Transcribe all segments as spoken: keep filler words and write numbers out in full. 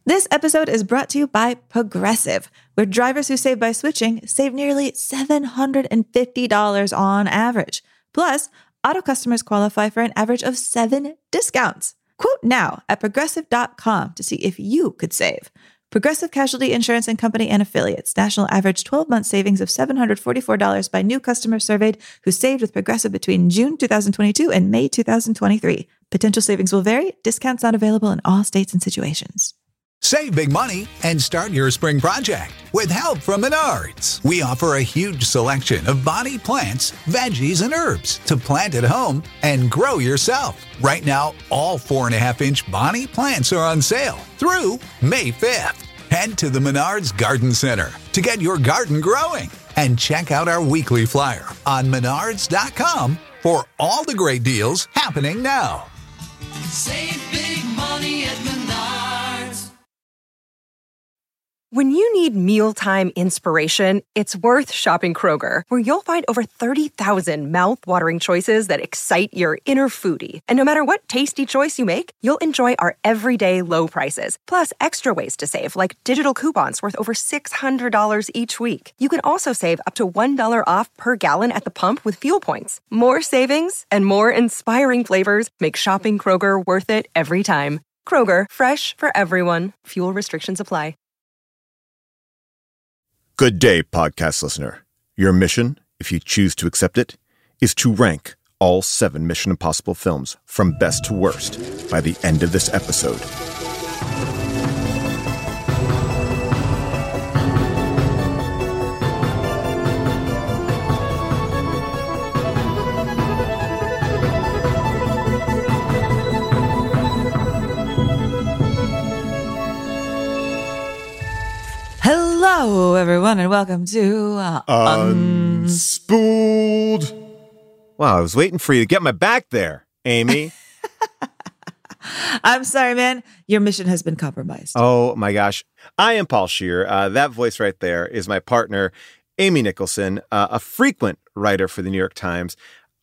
This episode is brought to you by Progressive, where drivers who save by switching save nearly seven hundred fifty dollars on average. Plus, auto customers qualify for an average of seven discounts. Quote now at progressive dot com to see if you could save. Progressive Casualty Insurance and Company and Affiliates. National average twelve-month savings of seven hundred forty-four dollars by new customers surveyed who saved with Progressive between June twenty twenty-two and May twenty twenty-three. Potential savings will vary. Discounts not available in all states and situations. Save big money and start your spring project with help from Menards. We offer a huge selection of bonnie plants, veggies, and herbs to plant at home and grow yourself. Right now, all four and a half inch bonnie plants are on sale through May fifth. Head to the Menards Garden Center to get your garden growing and check out our weekly flyer on menards dot com for all the great deals happening now. Save big money at Menards. When you need mealtime inspiration, it's worth shopping Kroger, where you'll find over thirty thousand mouth-watering choices that excite your inner foodie. And no matter what tasty choice you make, you'll enjoy our everyday low prices, plus extra ways to save, like digital coupons worth over six hundred dollars each week. You can also save up to one dollar off per gallon at the pump with fuel points. More savings and more inspiring flavors make shopping Kroger worth it every time. Kroger, fresh for everyone. Fuel restrictions apply. Good day, podcast listener. Your mission, if you choose to accept it, is to rank all seven Mission Impossible films from best to worst by the end of this episode. Hello, everyone, and welcome to uh, Unspooled. Wow, I was waiting for you to get my back there, Amy. I'm sorry, man. Your mission has been compromised. Oh, my gosh. I am Paul Scheer. Uh, that voice right there is my partner, Amy Nicholson, uh, a frequent writer for the New York Times.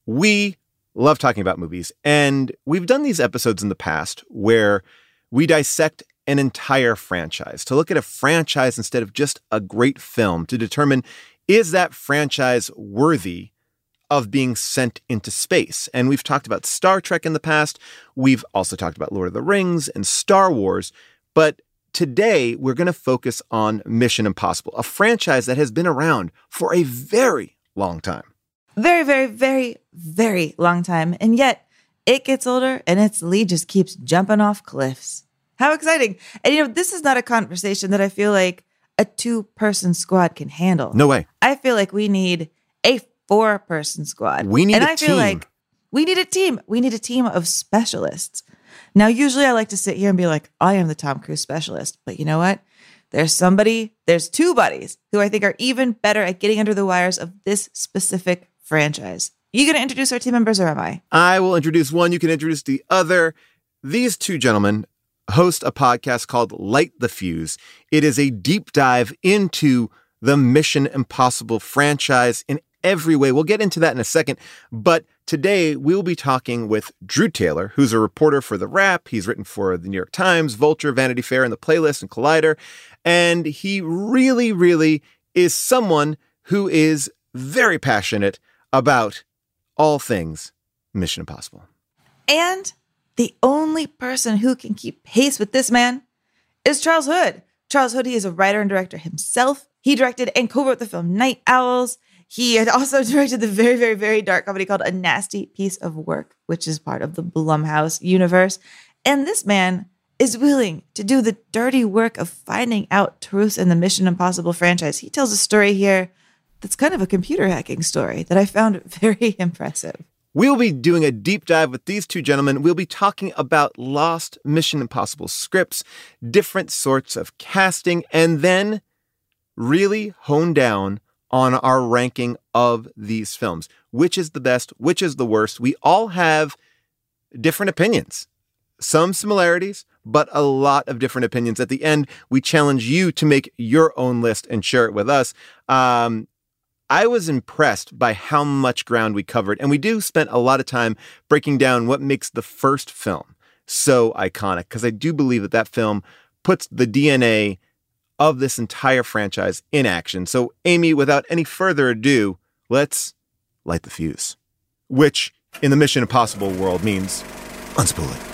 We love talking about movies, and we've done these episodes in the past where we dissect an entire franchise, to look at a franchise instead of just a great film, to determine, is that franchise worthy of being sent into space? And we've talked about Star Trek in the past. We've also talked about Lord of the Rings and Star Wars. But today, we're going to focus on Mission Impossible, a franchise that has been around for a very long time. Very, very, very, very long time. And yet, it gets older and its lead just keeps jumping off cliffs. How exciting. And, you know, this is not a conversation that I feel like a two-person squad can handle. No way. I feel like we need a four-person squad. We need and a I team. feel like we need a team. We need a team of specialists. Now, usually I like to sit here and be like, I am the Tom Cruise specialist. But you know what? There's somebody, there's two buddies who I think are even better at getting under the wires of this specific franchise. You going to introduce our team members, or am I? I will introduce one. You can introduce the other. These two gentlemen host a podcast called Light the Fuse. It is a deep dive into the Mission Impossible franchise in every way. We'll get into that in a second. But today we'll be talking with Drew Taylor, who's a reporter for The Wrap. He's written for the New York Times, Vulture, Vanity Fair, and The Playlist, and Collider. And he really, really is someone who is very passionate about all things Mission Impossible. And the only person who can keep pace with this man is Charles Hood. Charles Hood, he is a writer and director himself. He directed and co-wrote the film Night Owls. He had also directed the very, very, very dark comedy called A Nasty Piece of Work, which is part of the Blumhouse universe. And this man is willing to do the dirty work of finding out truths in the Mission Impossible franchise. He tells a story here that's kind of a computer hacking story that I found very impressive. We'll be doing a deep dive with these two gentlemen. We'll be talking about lost Mission Impossible scripts, different sorts of casting, and then really hone down on our ranking of these films. Which is the best? Which is the worst? We all have different opinions. Some similarities, but a lot of different opinions. At the end, we challenge you to make your own list and share it with us. Um, I was impressed by how much ground we covered, and we do spend a lot of time breaking down what makes the first film so iconic, because I do believe that that film puts the D N A of this entire franchise in action. So, Amy, without any further ado, let's light the fuse, which in the Mission Impossible world means unspool it.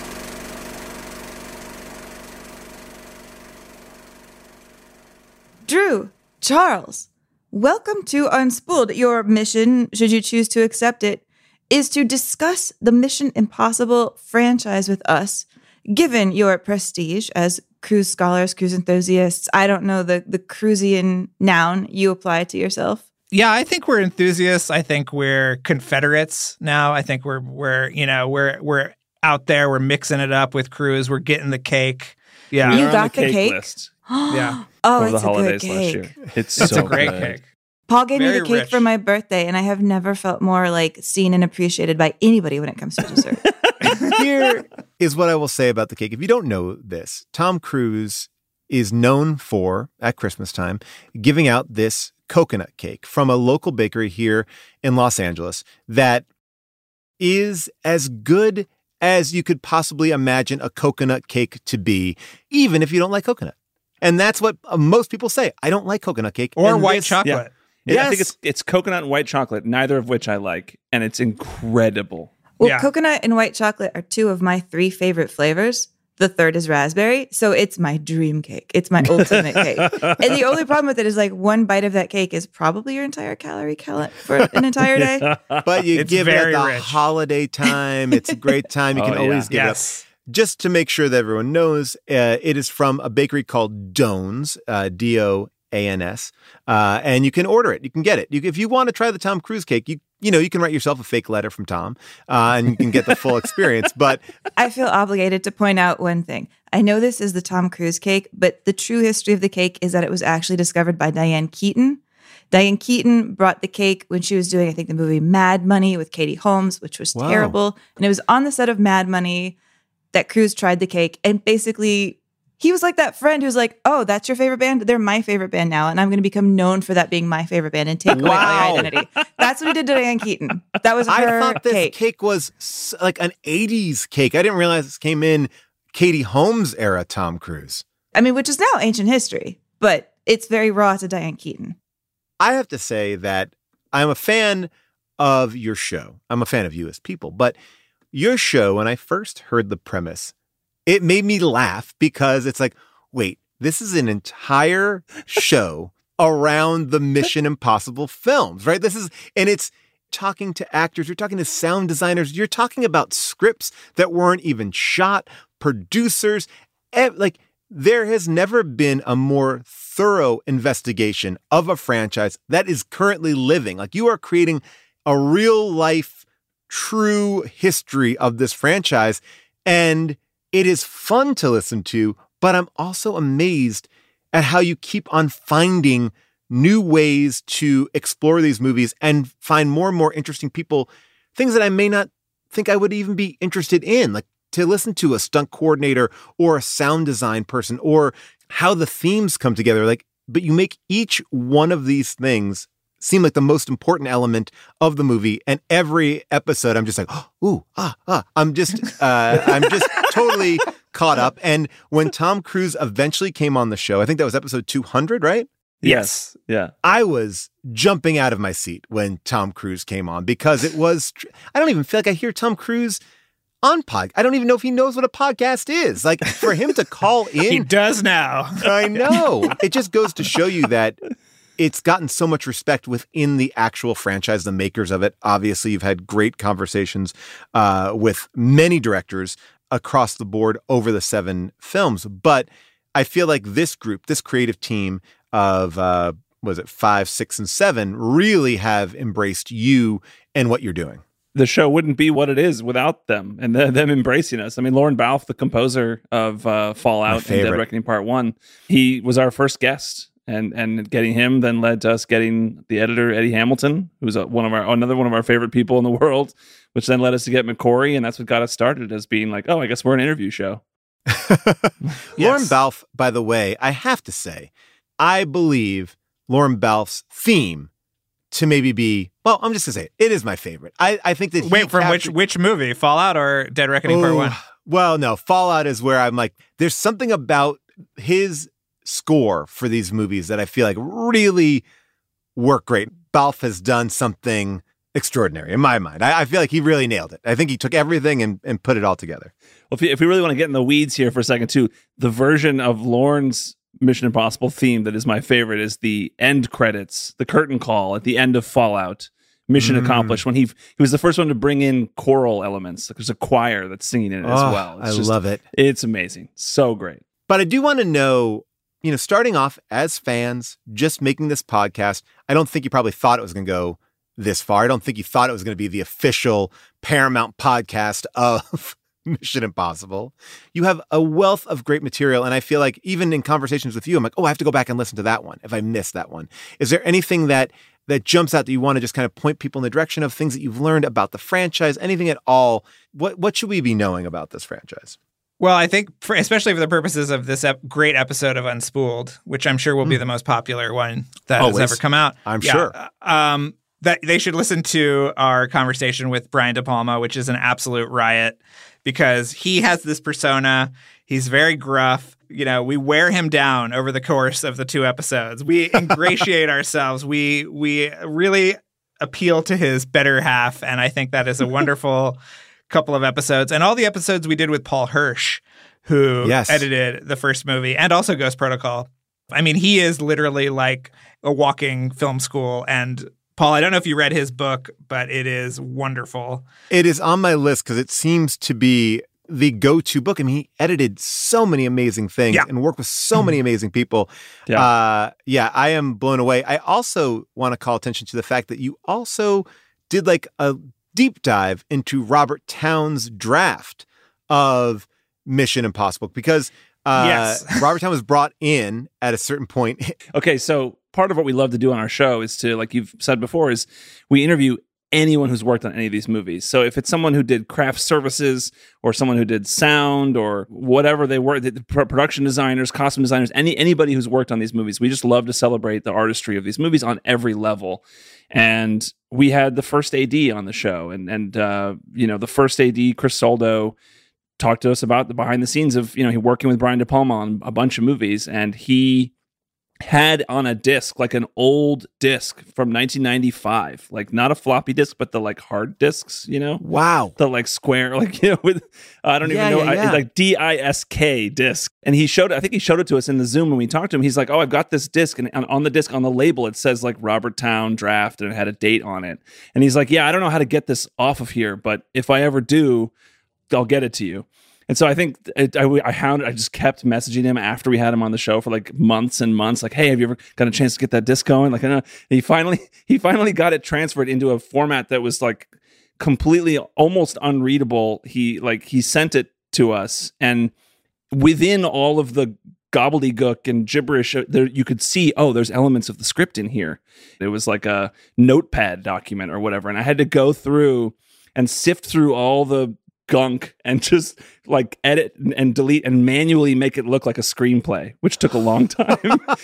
Drew, Charles, welcome to Unspooled. Your mission, should you choose to accept it, is to discuss the Mission Impossible franchise with us, given your prestige as cruise scholars, cruise enthusiasts. I don't know the, the cruisian noun you apply to yourself. Yeah, I think we're enthusiasts. I think we're Confederates now. I think we're we're you know we're we're out there. We're mixing it up with cruise. We're getting the cake. Yeah, You We're on got the cake, cake? list yeah. Oh, for the it's a good holidays cake. last year. It's, It's so a great good. cake. Paul gave me Very the cake rich. for my birthday, and I have never felt more like seen and appreciated by anybody when it comes to dessert. Here is what I will say about the cake. If you don't know this, Tom Cruise is known for, at Christmas time, giving out this coconut cake from a local bakery here in Los Angeles that is as good as you could possibly imagine a coconut cake to be, even if you don't like coconut. And that's what uh, most people say. I don't like coconut cake. Or And white this- chocolate. Yeah, I think Yes. it's it's coconut and white chocolate, neither of which I like, and it's incredible. Well, Yeah. coconut and white chocolate are two of my three favorite flavors. The third is raspberry. So it's my dream cake. It's my ultimate cake. And the only problem with it is like one bite of that cake is probably your entire calorie count for an entire day. But you It's give it at very the rich. holiday time. It's a great time. You Oh, can yeah. always give Yes. it up. Just to make sure that everyone knows, uh, it is from a bakery called Dones, uh, D O A N S, uh, and you can order it. You can get it. You, if you want to try the Tom Cruise cake, you you know you can write yourself a fake letter from Tom, uh, and you can get the full experience. But I feel obligated to point out one thing. I know this is the Tom Cruise cake, but the true history of the cake is that it was actually discovered by Diane Keaton. Diane Keaton brought the cake when she was doing, I think, the movie Mad Money with Katie Holmes, which was Wow. terrible. And it was on the set of Mad Money that Cruise tried the cake. And basically, he was like that friend who's like, oh, that's your favorite band? They're my favorite band now. And I'm going to become known for that being my favorite band and take away Wow. my identity. That's what he did to Diane Keaton. That was her I thought this cake. cake, was s- like an eighties cake. I didn't realize this came in Katie Holmes era Tom Cruise. I mean, which is now ancient history, but it's very raw to Diane Keaton. I have to say that I'm a fan of your show. I'm a fan of you as people, but your show, when I first heard the premise, it made me laugh because it's like, wait, this is an entire show around the Mission Impossible films, right? This is, and it's talking to actors, you're talking to sound designers, you're talking about scripts that weren't even shot, producers, ev- like there has never been a more thorough investigation of a franchise that is currently living. Like you are creating a real life, true history of this franchise. And it is fun to listen to, but I'm also amazed at how you keep on finding new ways to explore these movies and find more and more interesting people, things that I may not think I would even be interested in, like to listen to a stunt coordinator or a sound design person or how the themes come together. Like, but you make each one of these things seem like the most important element of the movie. And every episode, I'm just like, oh, ooh, ah, ah. I'm just, uh, I'm just totally caught up. And when Tom Cruise eventually came on the show, I think that was episode two hundred, right? Yes. Yeah. I was jumping out of my seat when Tom Cruise came on because it was, tr- I don't even feel like I hear Tom Cruise on pod. I don't even know if he knows what a podcast is. Like for him to call He in, does now. I know. It just goes to show you that it's gotten so much respect within the actual franchise, the makers of it. Obviously, you've had great conversations uh, with many directors across the board over the seven films. But I feel like this group, this creative team of, uh, was it five, six, and seven, really have embraced you and what you're doing. The show wouldn't be what it is without them and the, them embracing us. I mean, Lauren Balfe, the composer of uh, Fallout and Dead favorite. Reckoning Part One, he was our first guest. And and getting him then led to us getting the editor Eddie Hamilton, who's a, one of our another one of our favorite people in the world, which then led us to get McCory, and that's what got us started as being like, oh, I guess we're an interview show. Lauren Balfe, by the way, I have to say, I believe Lauren Balfe's theme to maybe be, well, I'm just gonna say it, it is my favorite. I, I think that he Wait, from which captured- which movie? Fallout or Dead Reckoning Part Ooh, One? Well, no, Fallout is where I'm like, there's something about his score for these movies that I feel like really work great. Balfe has done something extraordinary in my mind. I, I feel like he really nailed it. I think he took everything and, and put it all together. Well, if, you, if we really want to get in the weeds here for a second too, the version of Lorne's Mission Impossible theme that is my favorite is the end credits, the curtain call at the end of Fallout. Mission mm. accomplished. When he he was the first one to bring in choral elements. Like there's a choir that's singing in it oh, as well. It's I just, love it. It's amazing. So great. But I do want to know, you know, starting off as fans, just making this podcast, I don't think you probably thought it was going to go this far. I don't think you thought it was going to be the official Paramount podcast of Mission Impossible. You have a wealth of great material. And I feel like even in conversations with you, I'm like, oh, I have to go back and listen to that one if I missed that one. Is there anything that that jumps out that you want to just kind of point people in the direction of, things that you've learned about the franchise, anything at all? What what should we be knowing about this franchise? Well, I think, for, especially for the purposes of this ep- great episode of Unspooled, which I'm sure will mm. be the most popular one that Always. has ever come out. I'm yeah, sure. Um, that they should listen to our conversation with Brian De Palma, which is an absolute riot because he has this persona. He's very gruff. You know, we wear him down over the course of the two episodes. We ingratiate ourselves. We we really appeal to his better half, and I think that is a wonderful couple of episodes. And all the episodes we did with Paul Hirsch, who yes. edited the first movie and also Ghost Protocol. I mean, he is literally like a walking film school. And Paul, I don't know if you read his book, but it is wonderful. It is on my list because it seems to be the go-to book. I mean, he edited so many amazing things yeah. and worked with so many amazing people. Yeah. Uh, yeah, I am blown away. I also want to call attention to the fact that you also did like a deep dive into Robert Towne's draft of Mission Impossible because uh, yes. Robert Towne was brought in at a certain point. Okay, so part of what we love to do on our show is to, like you've said before, is we interview anyone who's worked on any of these movies. So if it's someone who did craft services or someone who did sound or whatever they were, the production designers, costume designers, any anybody who's worked on these movies, we just love to celebrate the artistry of these movies on every level. And we had the first A D on the show, and and uh, you know, the first A D, Chris Soldo, talked to us about the behind the scenes of, you know, he working with Brian De Palma on a bunch of movies, and he had on a disc, like an old disc from nineteen ninety-five, like not a floppy disk, but the like hard discs, you know? Wow. The like square, like, you know, with, I don't yeah, even know, yeah, yeah. I, like D I S K disc. And he showed, I think he showed it to us in the Zoom when we talked to him. He's like, oh, I've got this disc. And on, on the disc, on the label, it says like Robert Towne draft and it had a date on it. And he's like, yeah, I don't know how to get this off of here, but if I ever do, I'll get it to you. And so I think it, I, I hounded, I just kept messaging him after we had him on the show for like months and months. Like, hey, have you ever got a chance to get that disc going? Like, I know. He finally, he finally got it transferred into a format that was like completely, almost unreadable. He like he sent it to us, and within all of the gobbledygook and gibberish, there you could see, oh, there's elements of the script in here. It was like a notepad document or whatever, and I had to go through and sift through all the gunk and just like edit and delete and manually make it look like a screenplay, which took a long time.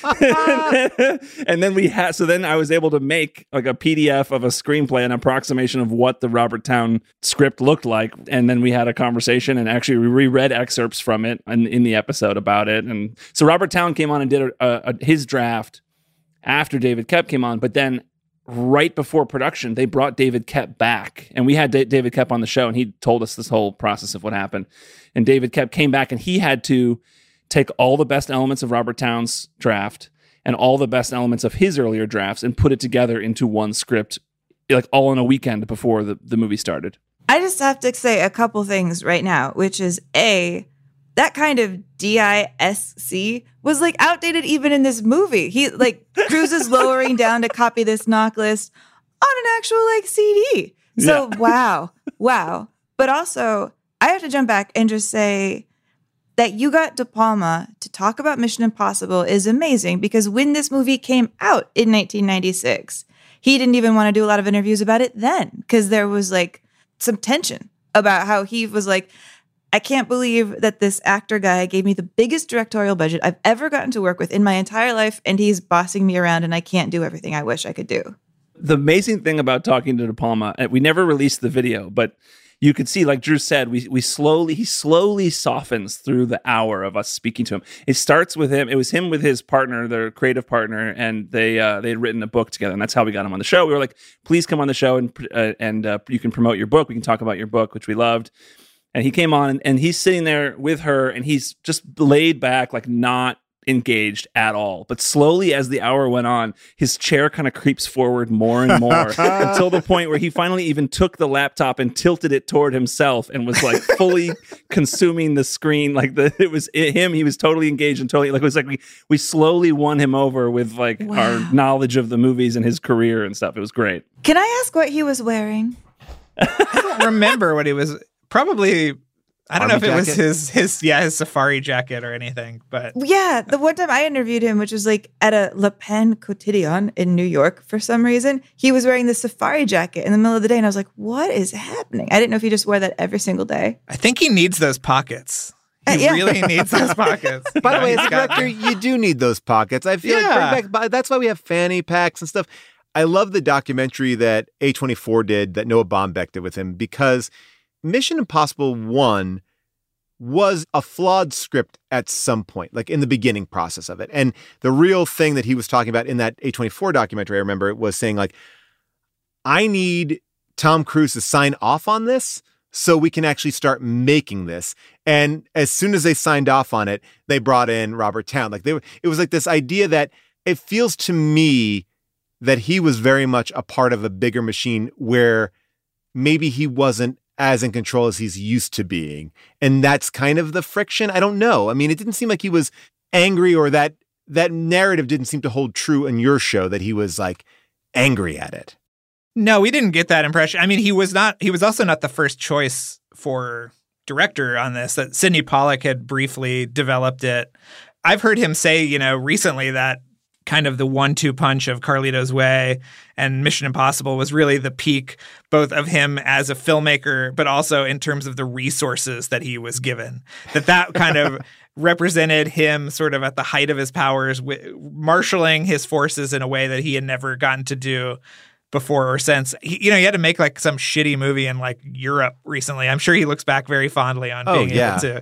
And then we had, so then I was able to make like a P D F of a screenplay, an approximation of what the Robert Towne script looked like. And then we had a conversation and actually we reread excerpts from it in, in the episode about it. And so Robert Towne came on and did a, a, his draft after David Koepp came on, but then right before production, they brought David Koepp back, and we had D- David Koepp on the show, and he told us this whole process of what happened. And David Koepp came back, and he had to take all the best elements of Robert Towne's draft and all the best elements of his earlier drafts and put it together into one script, like all in a weekend before the, the movie started. I just have to say a couple things right now, which is A, that kind of D I S C was like outdated even in this movie. He like Cruise is lowering down to copy this knock list on an actual like C D. So yeah. wow, wow. But also, I have to jump back and just say that you got De Palma to talk about Mission Impossible is amazing, because when this movie came out in nineteen ninety-six, he didn't even want to do a lot of interviews about it then, because there was like some tension about how he was like, I can't believe that this actor guy gave me the biggest directorial budget I've ever gotten to work with in my entire life, and he's bossing me around and I can't do everything I wish I could do. The amazing thing about talking to De Palma, we never released the video, but you could see, like Drew said, we we slowly he slowly softens through the hour of us speaking to him. It starts with him. It was him with his partner, their creative partner, and they uh, they had written a book together, and that's how we got him on the show. We were like, please come on the show and uh, and uh, you can promote your book. We can talk about your book, which we loved. And he came on, and, and he's sitting there with her, and he's just laid back, like not engaged at all. But slowly, as the hour went on, his chair kind of creeps forward more and more until the point where he finally even took the laptop and tilted it toward himself and was like fully consuming the screen. Like the it was it, him. He was totally engaged and totally like it was like we we slowly won him over with like wow. our knowledge of the movies and his career and stuff. It was great. Can I ask what he was wearing? I don't remember what he was. Probably, I don't Army know if it was jacket? his, his, yeah, his safari jacket or anything, but. Yeah, the one time I interviewed him, which was like at a Le Pen Quotidien in New York for some reason, he was wearing the safari jacket in the middle of the day. And I was like, what is happening? I didn't know if he just wore that every single day. I think he needs those pockets. He Uh, yeah. really needs those pockets. By You the know, way, he's as a got- director, you do need those pockets. I feel Yeah. like bring back, that's why we have fanny packs and stuff. I love the documentary that A twenty-four did, that Noah Baumbach did with him, because Mission Impossible one was a flawed script at some point, like in the beginning process of it. And the real thing that he was talking about in that A twenty-four documentary, I remember, was saying like, I need Tom Cruise to sign off on this so we can actually start making this. And as soon as they signed off on it, they brought in Robert Towne. Like they were, it was like this idea that it feels to me that he was very much a part of a bigger machine where maybe he wasn't as in control as he's used to being. And that's kind of the friction. I don't know. I mean, it didn't seem like he was angry, or that that narrative didn't seem to hold true in your show, that he was like angry at it. No, we didn't get that impression. I mean, he was not, he was also not the first choice for director on this, that Sidney Pollack had briefly developed it. I've heard him say, you know, recently that kind of the one two punch of Carlito's Way and Mission Impossible was really the peak, both of him as a filmmaker, but also in terms of the resources that he was given. That that kind of represented him sort of at the height of his powers, w- marshaling his forces in a way that he had never gotten to do before or since. He, you know, he had to make like some shitty movie in like Europe recently. I'm sure he looks back very fondly on Oh, being yeah. able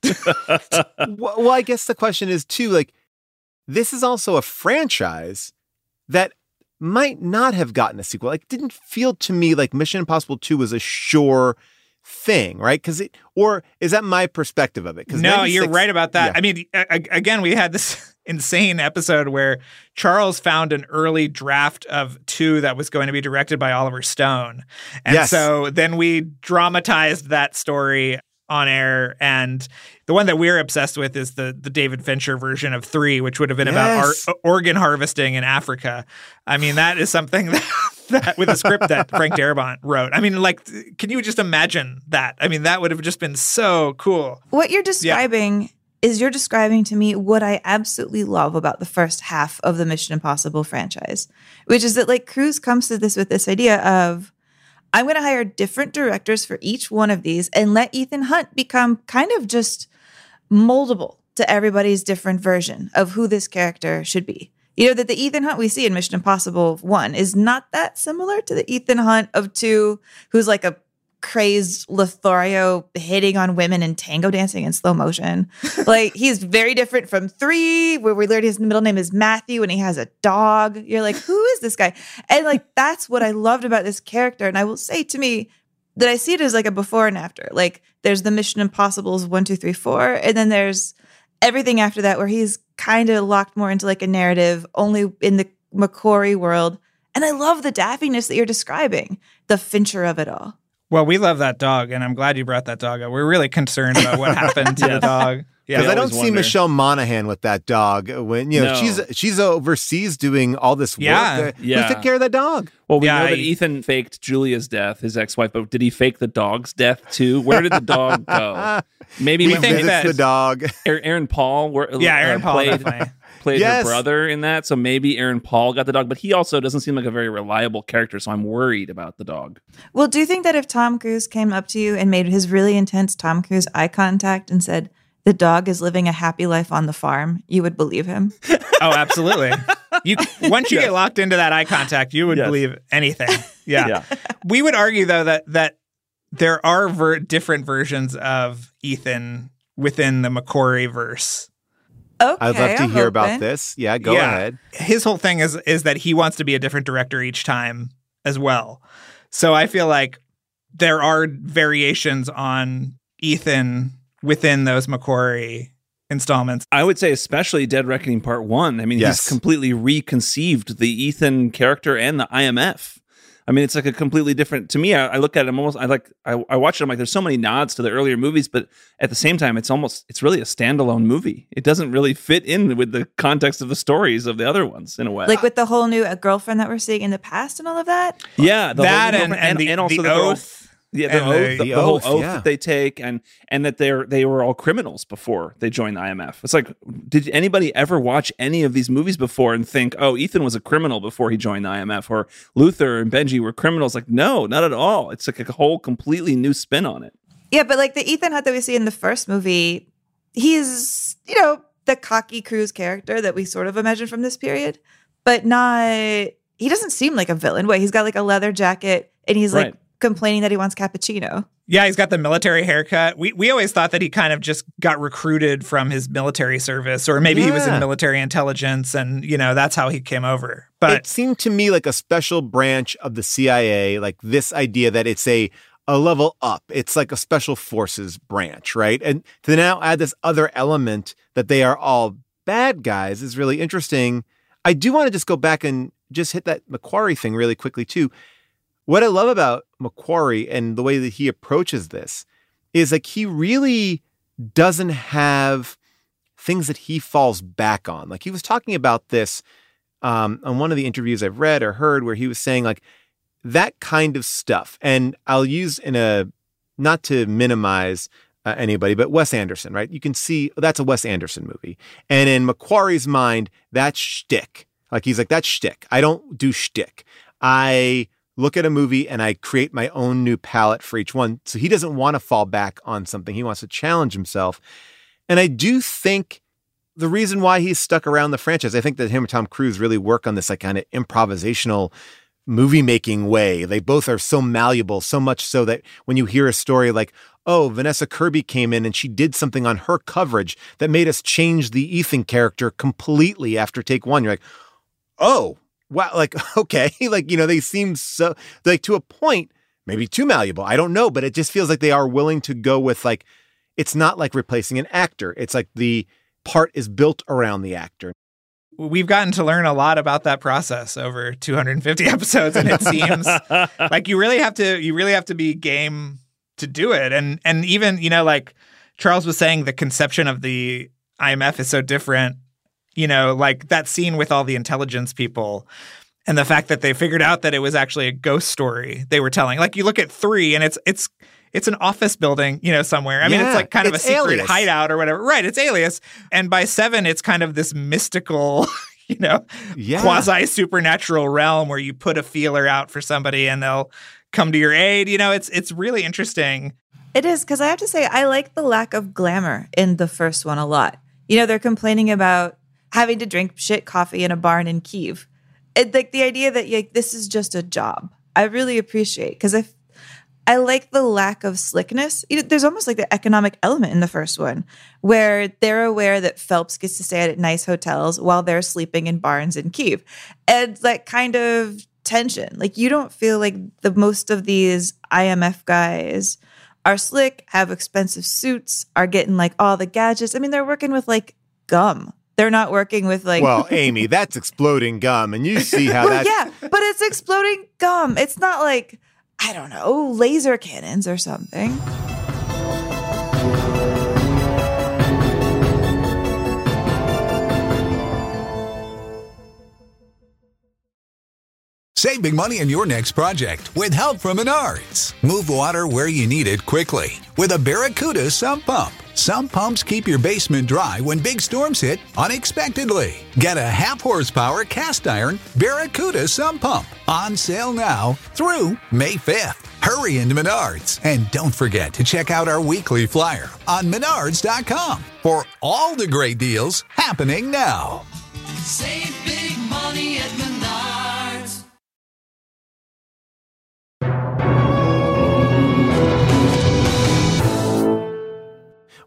to. well, well, I guess the question is too, like, this is also a franchise that might not have gotten a sequel. Like, it didn't feel to me like Mission Impossible two was a sure thing, right? Because it, or is that my perspective of it? Because No, you're right about that. Yeah. I mean, a- a- again, we had this insane episode where Charles found an early draft of two that was going to be directed by Oliver Stone. And Yes. so then we dramatized that story on air, and the one that we're obsessed with is the the David Fincher version of three, which would have been Yes. about ar- organ harvesting in Africa. I mean, that is something that, that with a script that Frank Darabont wrote. I mean, like, can you just imagine that? I mean, that would have just been so cool. What you're describing is you're describing to me what I absolutely love about the first half of the Mission Impossible franchise, which is that like Cruise comes to this with this idea of, I'm going to hire different directors for each one of these and let Ethan Hunt become kind of just moldable to everybody's different version of who this character should be. You know, that the Ethan Hunt we see in Mission Impossible one is not that similar to the Ethan Hunt of two, who's like a crazed Lothario hitting on women and tango dancing in slow motion. Like, he's very different from three, where we learned his middle name is Matthew and he has a dog. You're like, who is this guy? And like, that's what I loved about this character. And I will say to me that I see it as like a before and after. Like, there's the Mission Impossibles one, two, three, four, and then there's everything after that where he's kind of locked more into like a narrative only in the McQuarrie world. And I love the daffiness that you're describing, the Fincher of it all. Well, we love that dog, and I'm glad you brought that dog up. We're really concerned about what happened to the dog. Yeah, Because I don't always see wonder. Michelle Monaghan with that dog when, you know, No. she's she's overseas doing all this work. Yeah. Uh, Yeah. Who took care of that dog? Well, we Yeah, know that I- Ethan faked Julia's death, his ex-wife, but did he fake the dog's death too? Where did the dog go? Maybe We when think visits that- Visits the dog. Aaron Aaron Paul, were, Yeah, Aaron uh, Paul played, definitely. played Yes. her brother in that, so maybe Aaron Paul got the dog, but he also doesn't seem like a very reliable character, so I'm worried about the dog. Well, do you think that if Tom Cruise came up to you and made his really intense Tom Cruise eye contact and said, the dog is living a happy life on the farm, you would believe him? Oh, absolutely. You once you Yes. get locked into that eye contact, you would Yes. believe anything. Yeah. Yeah. We would argue though that that there are ver- different versions of Ethan within the McQuarrie verse. Okay, I'd love to I'm hear about open. this. Yeah, go Yeah. ahead. His whole thing is is that he wants to be a different director each time as well. So I feel like there are variations on Ethan within those McQuarrie installments. I would say especially Dead Reckoning Part One. I mean, Yes. he's completely reconceived the Ethan character and the I M F. I mean, it's like a completely different. To me, I, I look at him almost. I like. I, I watch it. I'm like, there's so many nods to the earlier movies, but at the same time, it's almost. It's really a standalone movie. It doesn't really fit in with the context of the stories of the other ones in a way. Like with the whole new uh, girlfriend that we're seeing in the past and all of that. yeah, the that whole, and, and, the, and also the the girl- oath. Yeah, the and oath, the- the, The the whole oath, oath yeah. that they take, and and that they're they were all criminals before they joined the I M F. It's like, did anybody ever watch any of these movies before and think, oh, Ethan was a criminal before he joined the I M F, or Luther and Benji were criminals? Like, no, not at all. It's like a whole completely new spin on it. Yeah, but like the Ethan Hunt that we see in the first movie, he's, you know, the cocky cruise character that we sort of imagine from this period, but not, he doesn't seem like a villain. Wait, he's got like a leather jacket and he's like Right. complaining that he wants cappuccino. Yeah, he's got the military haircut. We we always thought that he kind of just got recruited from his military service, or maybe he was Yeah. in military intelligence, and you know that's how he came over. But It seemed to me like a special branch of the C I A, like this idea that it's a a level up. It's like a special forces branch, right? And to now add this other element that they are all bad guys is really interesting. I do want to just go back and just hit that McQuarrie thing really quickly too. What I love about McQuarrie and the way that he approaches this is like he really doesn't have things that he falls back on. Like he was talking about this um, on one of the interviews I've read or heard where he was saying like that kind of stuff. And I'll use in a, not to minimize uh, anybody, but Wes Anderson, right? You can see that's a Wes Anderson movie. And in McQuarrie's mind, that's shtick. Like he's like, that's shtick. I don't do shtick. I look at a movie and I create my own new palette for each one. So he doesn't want to fall back on something. He wants to challenge himself. And I do think the reason why he's stuck around the franchise, I think that him and Tom Cruise really work on this like kind of improvisational movie making way. They both are so malleable, so much so that when you hear a story like, oh, Vanessa Kirby came in and she did something on her coverage that made us change the Ethan character completely after take one, you're like, oh, wow, like, okay, like, you know, they seem so, like, to a point, maybe too malleable. I don't know, but it just feels like they are willing to go with, like, it's not like replacing an actor. It's like the part is built around the actor. we've gotten to learn a lot about that process over two hundred fifty episodes, and it seems like you really have to, you really have to be game to do it. And, and even, you know, like Charles was saying, the conception of the I M F is so different. You know, like that scene with all the intelligence people and the fact that they figured out that it was actually a ghost story they were telling. Like you look at three and it's it's it's an office building, you know, somewhere. I mean, Yeah, it's like kind of a it's secret Alias. hideout or whatever. Right, it's Alias. And by seven, it's kind of this mystical, you know, Yeah. quasi supernatural realm where you put a feeler out for somebody and they'll come to your aid. You know, it's it's really interesting. It is, because I have to say, I like the lack of glamour in the first one a lot. You know, they're complaining about having to drink shit coffee in a barn in Kyiv. It, like the idea that like, this is just a job, I really appreciate, because I, I like the lack of slickness. You know, there's almost like the economic element in the first one, where they're aware that Phelps gets to stay at nice hotels while they're sleeping in barns in Kyiv. And that kind of tension. Like you don't feel like the most of these I M F guys are slick, have expensive suits, are getting like all the gadgets. I mean, they're working with like gum. They're not working with like. Well, Amy, that's exploding gum, and you see how well, that. yeah, but it's exploding gum. It's not like, I don't know, laser cannons or something. Save big money on your next project with help from Menards. Move water where you need it quickly with a Barracuda sump pump. Sump pumps keep your basement dry when big storms hit unexpectedly. Get a half horsepower cast iron Barracuda sump pump on sale now through May fifth. Hurry into Menards and don't forget to check out our weekly flyer on menards dot com for all the great deals happening now. Save big money at Menards.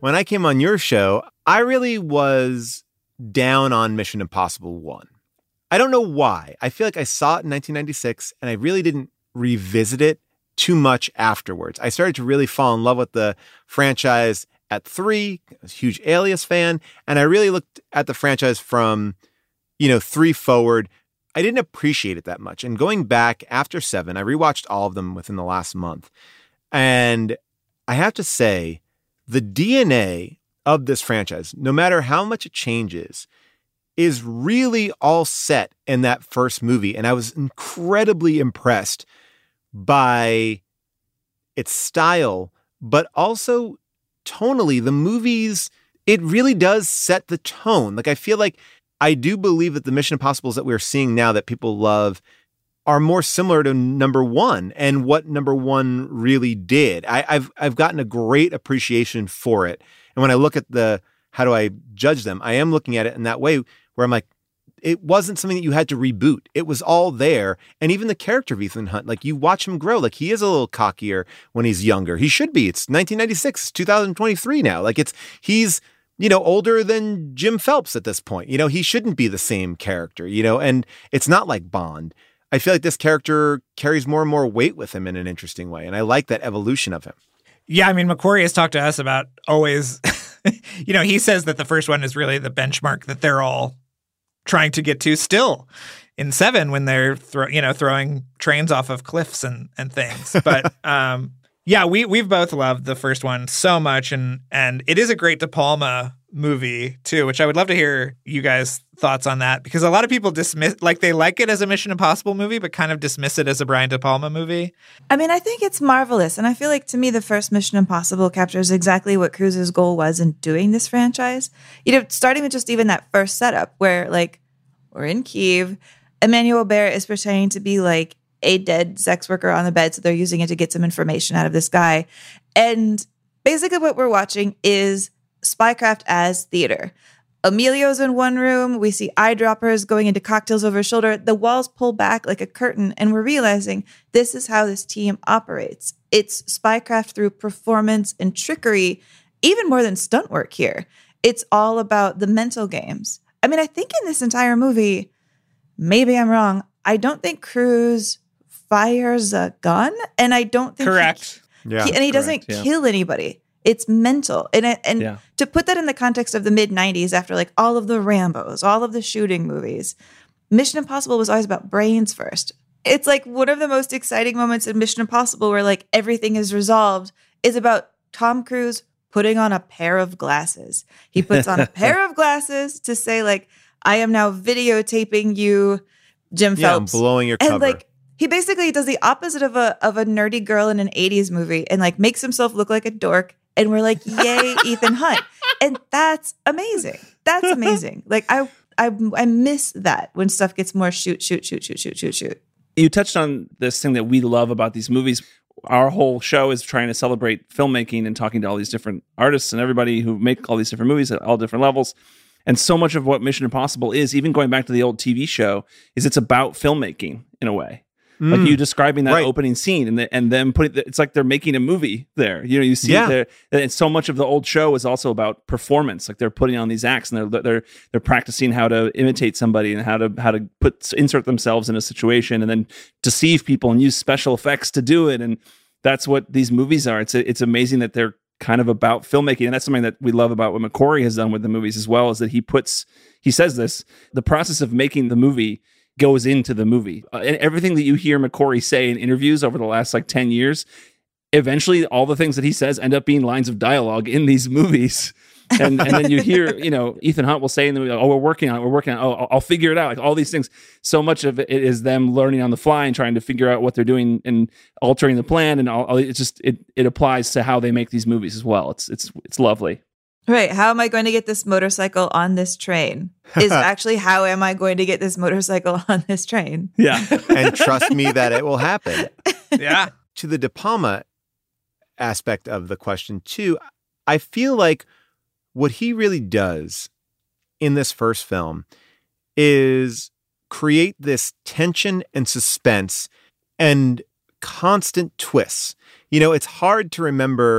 when I came on your show, I really was down on Mission Impossible one. I don't know why. I feel like I saw it in nineteen ninety-six and I really didn't revisit it too much afterwards. I started to really fall in love with the franchise at three. I was a huge Alias fan, and I really looked at the franchise from, you know, three forward. I didn't appreciate it that much. And going back after seven, I rewatched all of them within the last month. And I have to say, the D N A of this franchise, no matter how much it changes, is really all set in that first movie. And I was incredibly impressed by its style, but also tonally. The movies, it really does set the tone. Like, I feel like I do believe that the Mission Impossibles that we're seeing now that people love are more similar to number one and what number one really did. I, I've I've gotten a great appreciation for it. And when I look at the, how do I judge them? I am looking at it in that way where I'm like, it wasn't something that you had to reboot. It was all there. And even the character of Ethan Hunt, like, you watch him grow. Like, he is a little cockier when he's younger. He should be. It's nineteen ninety-six, two thousand twenty-three now. Like, it's, he's, you know, older than Jim Phelps at this point. You know, he shouldn't be the same character, you know, and it's not like Bond. I feel like this character carries more and more weight with him in an interesting way. And I like that evolution of him. Yeah, I mean, McQuarrie has talked to us about always, you know, he says that the first one is really the benchmark that they're all trying to get to still in seven when they're, throw, you know, throwing trains off of cliffs and, and things. But um, yeah, we, we've both loved the first one so much. And, and it is a great De Palma movie too, which I would love to hear you guys' thoughts on that, because a lot of people dismiss, like, they like it as a Mission Impossible movie, but kind of dismiss it as a Brian De Palma movie. I mean, I think it's marvelous. And I feel like, to me, the first Mission Impossible captures exactly what Cruise's goal was in doing this franchise. You know, starting with just even that first setup where, like, we're in Kyiv, Emmanuel Bear is pretending to be like a dead sex worker on the bed, so they're using it to get some information out of this guy. And basically what we're watching is spycraft as theater. Emilio's in one room. We see eyedroppers going into cocktails over his shoulder. The walls pull back like a curtain, and we're realizing this is how this team operates. It's spycraft through performance and trickery, even more than stunt work here. It's all about the mental games. I mean, I think in this entire movie, maybe I'm wrong, I don't think Cruise fires a gun, and I don't think correct. He, Yeah, he, and he correct, doesn't yeah. kill anybody. It's mental. And it, and Yeah. to put that in the context of the mid nineties, after like all of the Rambos, all of the shooting movies, Mission Impossible was always about brains first. It's like one of the most exciting moments in Mission Impossible where like everything is resolved is about Tom Cruise putting on a pair of glasses. He puts on a pair of glasses to say like, I am now videotaping you, Jim Yeah, I'm Phelps. blowing your cover. And like, he basically does the opposite of a of a nerdy girl in an eighties movie and like makes himself look like a dork. And we're like, yay, Ethan Hunt. And that's amazing. That's amazing. Like, I, I I miss that when stuff gets more shoot, shoot, shoot, shoot, shoot, shoot, shoot. You touched on this thing that we love about these movies. Our whole show is trying to celebrate filmmaking and talking to all these different artists and everybody who make all these different movies at all different levels. And so much of what Mission Impossible is, even going back to the old T V show, is it's about filmmaking in a way. Mm. Like you describing that right. opening scene and the, and then putting the, it's like they're making a movie there. You know, you see Yeah. there, and so much of the old show is also about performance. Like they're putting on these acts and they're they're they're practicing how to imitate somebody and how to how to put insert themselves in a situation and then deceive people and use special effects to do it. And that's what these movies are. It's it's amazing that they're kind of about filmmaking. And that's something that we love about what McQuarrie has done with the movies as well, is that he puts, he says this, the process of making the movie goes into the movie. Uh, and everything that you hear McQuarrie say in interviews over the last like ten years, eventually all the things that he says end up being lines of dialogue in these movies. And and then you hear, you know, Ethan Hunt will say in the movie, oh, we're working on it, we're working on it, oh, I'll, I'll figure it out. Like all these things. So much of it is them learning on the fly and trying to figure out what they're doing and altering the plan. And all, it's just, it it applies to how they make these movies as well. It's it's it's lovely. Right. How am I going to get this motorcycle on this train? Is actually how am I going to get this motorcycle on this train? Yeah. And trust me that it will happen. Yeah. To the De Palma aspect of the question too, I feel like what he really does in this first film is create this tension and suspense and constant twists. You know, it's hard to remember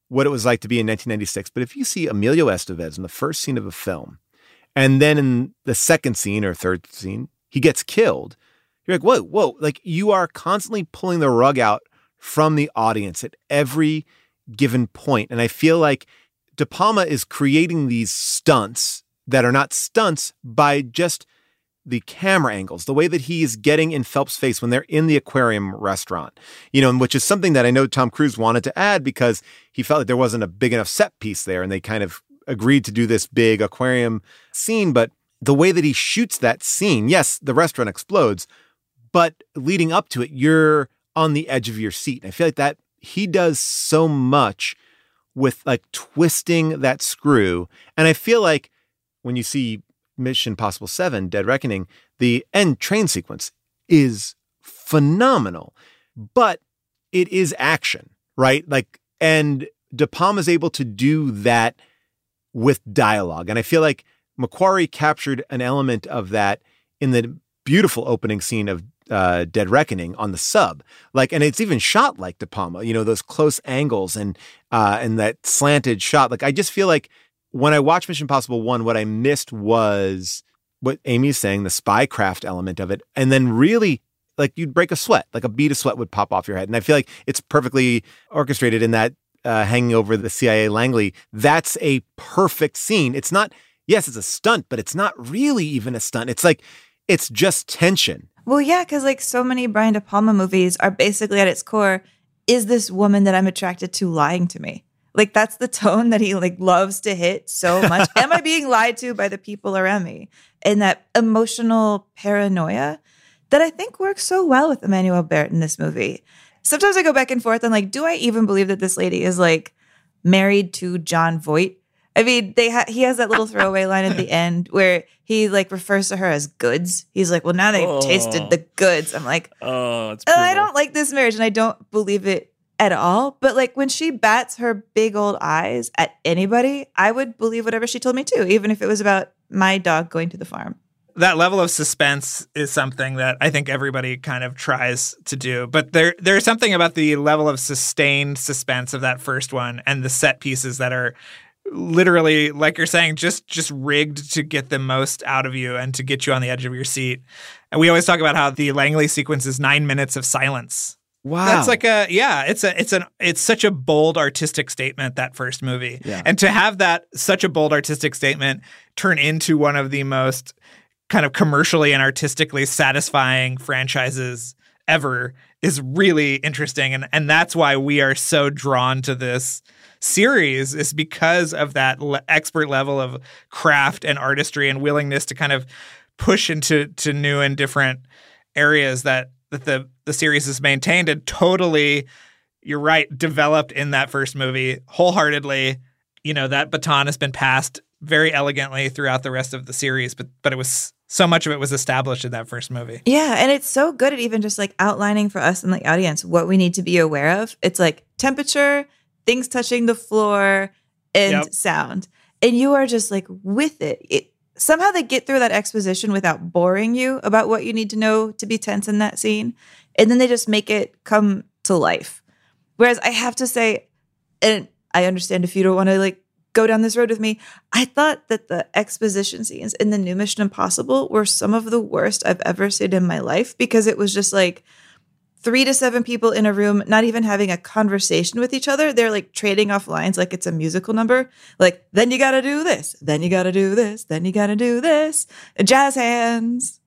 what it was like to be in nineteen ninety-six. But if you see Emilio Estevez in the first scene of a film, and then in the second scene or third scene, he gets killed, you're like, whoa, whoa. Like, you are constantly pulling the rug out from the audience at every given point. And I feel like De Palma is creating these stunts that are not stunts by just the camera angles, the way that he is getting in Phelps' face when they're in the aquarium restaurant, you know, which is something that I know Tom Cruise wanted to add because he felt like there wasn't a big enough set piece there. And they kind of agreed to do this big aquarium scene. But the way that he shoots that scene, yes, the restaurant explodes, but leading up to it, you're on the edge of your seat. And I feel like that he does so much with like twisting that screw. And I feel like when you see Mission Impossible seven, Dead Reckoning, the end train sequence is phenomenal, but it is action, right? Like, and De Palma's able to do that with dialogue. And I feel like McQuarrie captured an element of that in the beautiful opening scene of uh, Dead Reckoning on the sub. Like, and it's even shot like De Palma, you know, those close angles and, uh, and that slanted shot. Like, I just feel like when I watched Mission Impossible one, what I missed was what Amy's saying, the spycraft element of it. And then really, like, you'd break a sweat, like a bead of sweat would pop off your head. And I feel like it's perfectly orchestrated in that uh, hanging over the C I A Langley. That's a perfect scene. It's not, yes, it's a stunt, but it's not really even a stunt. It's like, it's just tension. Well, yeah, because like so many Brian De Palma movies are basically at its core, is this woman that I'm attracted to lying to me? Like, that's the tone that he like loves to hit so much. Am I being lied to by the people around me? And that emotional paranoia that I think works so well with Emmanuel Barrett in this movie. Sometimes I go back and forth and like, do I even believe that this lady is like married to John Voight? I mean, they ha- he has that little throwaway line at the end where he like refers to her as goods. He's like, well, now they've Oh. tasted the goods. I'm like, Oh, it's oh, I brutal. don't like this marriage and I don't believe it at all. But like when she bats her big old eyes at anybody, I would believe whatever she told me too, even if it was about my dog going to the farm. That level of suspense is something that I think everybody kind of tries to do. But there there's something about the level of sustained suspense of that first one and the set pieces that are literally, like you're saying, just just rigged to get the most out of you and to get you on the edge of your seat. And we always talk about how the Langley sequence is nine minutes of silence. Wow. That's like a yeah, it's a it's an it's such a bold artistic statement, that first movie. Yeah. And to have that such a bold artistic statement turn into one of the most kind of commercially and artistically satisfying franchises ever is really interesting. And and that's why we are so drawn to this series, is because of that le- expert level of craft and artistry and willingness to kind of push into to new and different areas that that the the series has maintained and totally, you're right, developed in that first movie wholeheartedly. You know, that baton has been passed very elegantly throughout the rest of the series, but but it was so much of it was established in that first movie. Yeah, and it's so good at even just like outlining for us in the audience what we need to be aware of. It's like temperature, things touching the floor, and Yep. sound. And you are just like with it. it. Somehow they get through that exposition without boring you about what you need to know to be tense in that scene. And then they just make it come to life. Whereas I have to say, and I understand if you don't want to like go down this road with me, I thought that the exposition scenes in the new Mission Impossible were some of the worst I've ever seen in my life, because it was just like three to seven people in a room, not even having a conversation with each other. They're like trading off lines like it's a musical number. Like, then you got to do this, then you got to do this, then you got to do this. Jazz hands.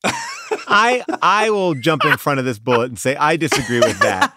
I I will jump in front of this bullet and say I disagree with that.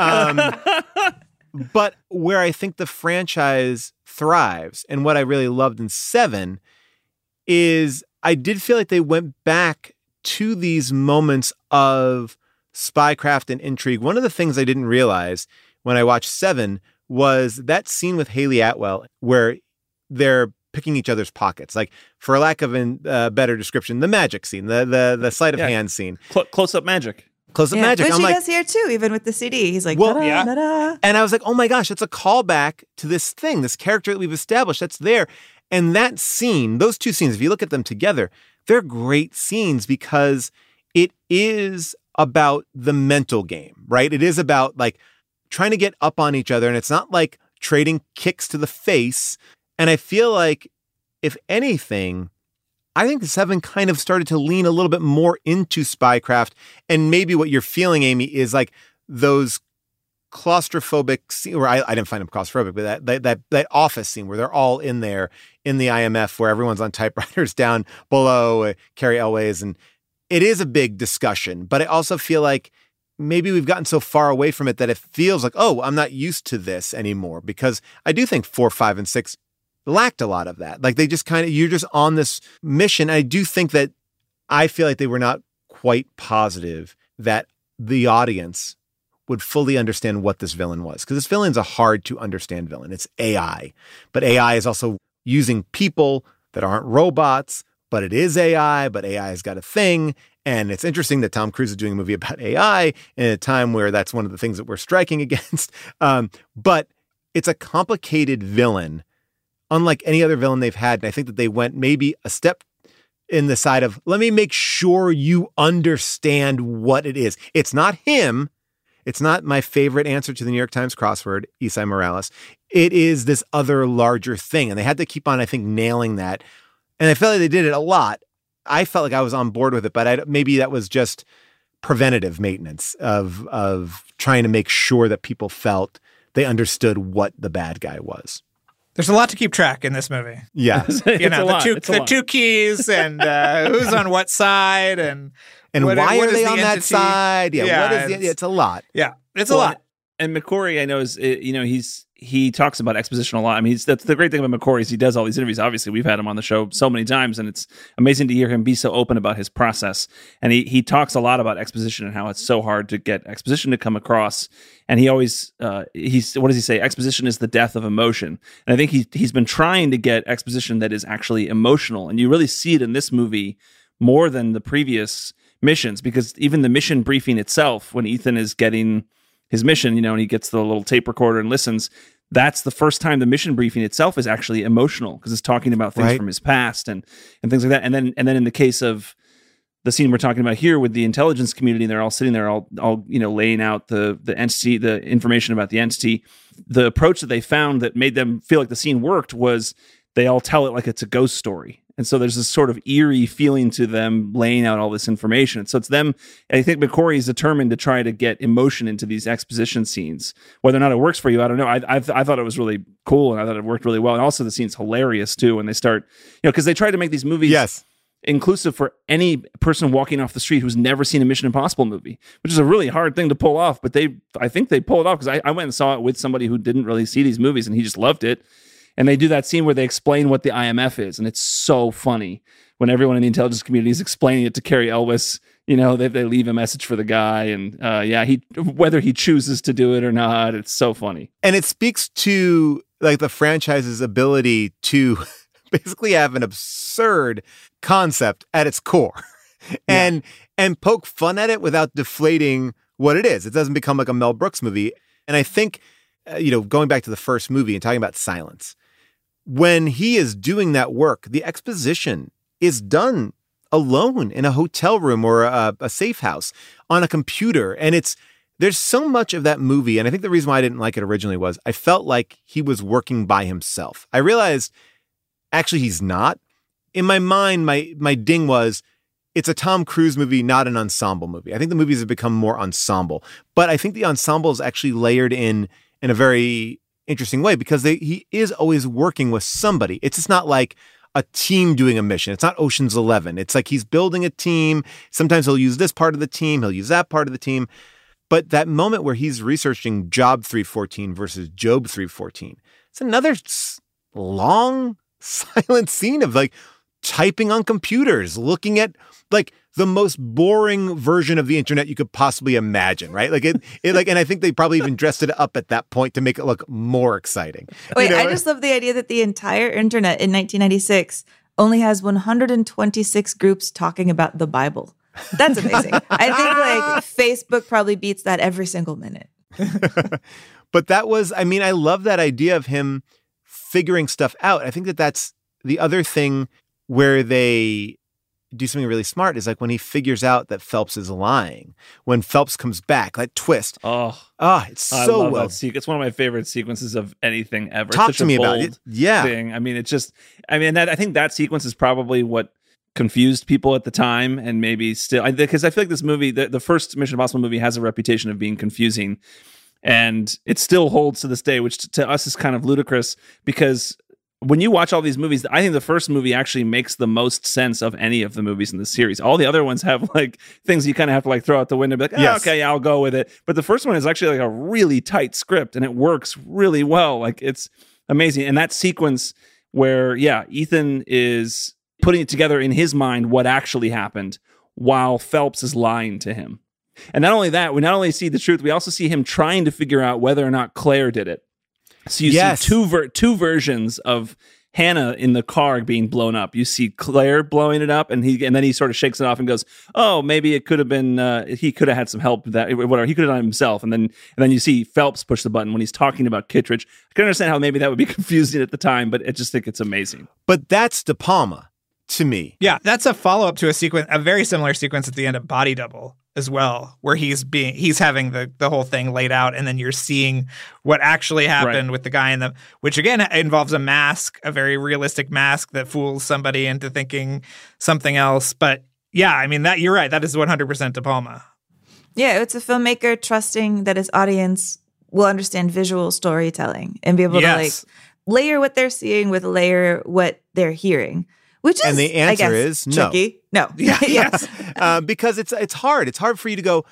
Um, but where I think the franchise thrives, and what I really loved in Seven, is I did feel like they went back to these moments of spycraft and intrigue. One of the things I didn't realize when I watched Seven was that scene with Haley Atwell where they're picking each other's pockets. Like, for lack of a uh, better description, the magic scene, the the the sleight of Yeah. hand scene, Cl- close-up magic. close up Yeah, magic. which I'm he like, does here too, even with the C D. He's like, Well, da-da, yeah. da-da. and I was like, oh my gosh, that's a callback to this thing, this character that we've established that's there. And that scene, those two scenes, if you look at them together, they're great scenes because it is about the mental game, right? It is about like trying to get up on each other. And it's not like trading kicks to the face. And I feel like, if anything, I think the Seven kind of started to lean a little bit more into spycraft. And maybe what you're feeling, Amy, is like those claustrophobic scene, or I, I didn't find them claustrophobic, but that, that that that office scene where they're all in there in the I M F, where everyone's on typewriters down below, uh, Carrie Elways, and it is a big discussion. But I also feel like maybe we've gotten so far away from it that it feels like, oh, I'm not used to this anymore, because I do think four, five, and six lacked a lot of that. Like they just kind of, you're just on this mission. I do think that I feel like they were not quite positive that the audience would fully understand what this villain was. Because this villain's a hard to understand villain. It's A I. But A I is also using people that aren't robots, but it is A I, but A I has got a thing. And it's interesting that Tom Cruise is doing a movie about A I in a time where that's one of the things that we're striking against. Um, but it's a complicated villain, unlike any other villain they've had. And I think that they went maybe a step in the side of, let me make sure you understand what it is. It's not him. It's not my favorite answer to the New York Times crossword, Esai Morales. It is this other larger thing. And they had to keep on, I think, nailing that. And I felt like they did it a lot. I felt like I was on board with it, but I, maybe that was just preventative maintenance of, of trying to make sure that people felt they understood what the bad guy was. There's a lot to keep track in this movie. Yeah. You know, the two the two keys and uh, who's on what side and and what, why what are they the on entity? that side? Yeah, yeah what is it's, the, it's a lot. Yeah, it's well, a lot. And McQuarrie, I know, is you know he's he talks about exposition a lot. I mean, he's, that's the great thing about McQuarrie is he does all these interviews. Obviously, we've had him on the show so many times, and it's amazing to hear him be so open about his process. And he he talks a lot about exposition and how it's so hard to get exposition to come across. And he always uh, he's what does he say? Exposition is the death of emotion. And I think he he's been trying to get exposition that is actually emotional, and you really see it in this movie more than the previous missions, because even the mission briefing itself, when Ethan is getting his mission, you know, and he gets the little tape recorder and listens, that's the first time the mission briefing itself is actually emotional, because it's talking about things right. from his past and and things like that. And then and then in the case of the scene we're talking about here with the intelligence community, they're all sitting there, all all you know, laying out the the entity, the information about the entity. The approach that they found that made them feel like the scene worked was they all tell it like it's a ghost story. And so there's this sort of eerie feeling to them laying out all this information. So it's them, I think McQuarrie is determined to try to get emotion into these exposition scenes. Whether or not it works for you, I don't know. I I, I thought it was really cool, and I thought it worked really well. And also the scene's hilarious too when they start, you know, because they try to make these movies yes. inclusive for any person walking off the street who's never seen a Mission Impossible movie, which is a really hard thing to pull off. But they, I think they pull it off, because I, I went and saw it with somebody who didn't really see these movies, and he just loved it. And they do that scene where they explain what the I M F is. And it's so funny when everyone in the intelligence community is explaining it to Carrie Elwes. You know, they, they leave a message for the guy. And uh, yeah, he whether he chooses to do it or not, it's so funny. And it speaks to like the franchise's ability to basically have an absurd concept at its core and yeah. and poke fun at it without deflating what it is. It doesn't become like a Mel Brooks movie. And I think, uh, you know, going back to the first movie and talking about silence, when he is doing that work, the exposition is done alone in a hotel room or a, a safe house on a computer. And it's, there's so much of that movie. And I think the reason why I didn't like it originally was I felt like he was working by himself. I realized actually he's not. In my mind, my, my ding was, it's a Tom Cruise movie, not an ensemble movie. I think the movies have become more ensemble, but I think the ensemble is actually layered in in a very interesting way, because they, he is always working with somebody. It's just not like a team doing a mission. It's not Ocean's Eleven. It's like he's building a team. Sometimes he'll use this part of the team. He'll use that part of the team. But that moment where he's researching Job three fourteen versus Job three fourteen, it's another long, silent scene of like typing on computers, looking at like the most boring version of the internet you could possibly imagine, right? Like it, it like, and I think they probably even dressed it up at that point to make it look more exciting. Wait, you know? I just love the idea that the entire internet in nineteen ninety-six only has one hundred twenty-six groups talking about the Bible. That's amazing. I think like Facebook probably beats that every single minute. But that was, I mean, I love that idea of him figuring stuff out. I think that that's the other thing where they do something really smart is like when he figures out that Phelps is lying. When Phelps comes back, that twist. Oh, ah, it's so I love well. that sequence. It's one of my favorite sequences of anything ever. Talk Such to a me bold about it. Yeah. thing. I mean, it's just. I mean, that I think that sequence is probably what confused people at the time, and maybe still because I, I feel like this movie, the, the first Mission Impossible movie, has a reputation of being confusing, and it still holds to this day, which to, to us is kind of ludicrous because. When you watch all these movies, I think the first movie actually makes the most sense of any of the movies in the series. All the other ones have like things you kind of have to like throw out the window, be like, oh, Yes. okay, yeah, I'll go with it. But the first one is actually like a really tight script, and it works really well. Like it's amazing. And that sequence where, yeah, Ethan is putting it together in his mind what actually happened while Phelps is lying to him. And not only that, we not only see the truth, we also see him trying to figure out whether or not Claire did it. So you Yes. see two ver- two versions of Hannah in the car being blown up. You see Claire blowing it up, and he and then he sort of shakes it off and goes, "Oh, maybe it could have been uh, he could have had some help that whatever he could have done it himself." And then and then you see Phelps push the button when he's talking about Kittredge. I can understand how maybe that would be confusing at the time, but I just think it's amazing. But that's De Palma to me. Yeah, that's a follow-up to a sequence, a very similar sequence at the end of Body Double as well, where he's being he's having the the whole thing laid out, and then you're seeing what actually happened Right. with the guy in the, which again involves a mask, a very realistic mask that fools somebody into thinking something else. But yeah, I mean that you're right. That is one hundred percent De Palma. Yeah, it's a filmmaker trusting that his audience will understand visual storytelling and be able Yes. to like layer what they're seeing with layer what they're hearing. Which is, And the I answer guess, is no. tricky. No. Yeah, yes. uh, because it's it's hard. It's hard for you to go,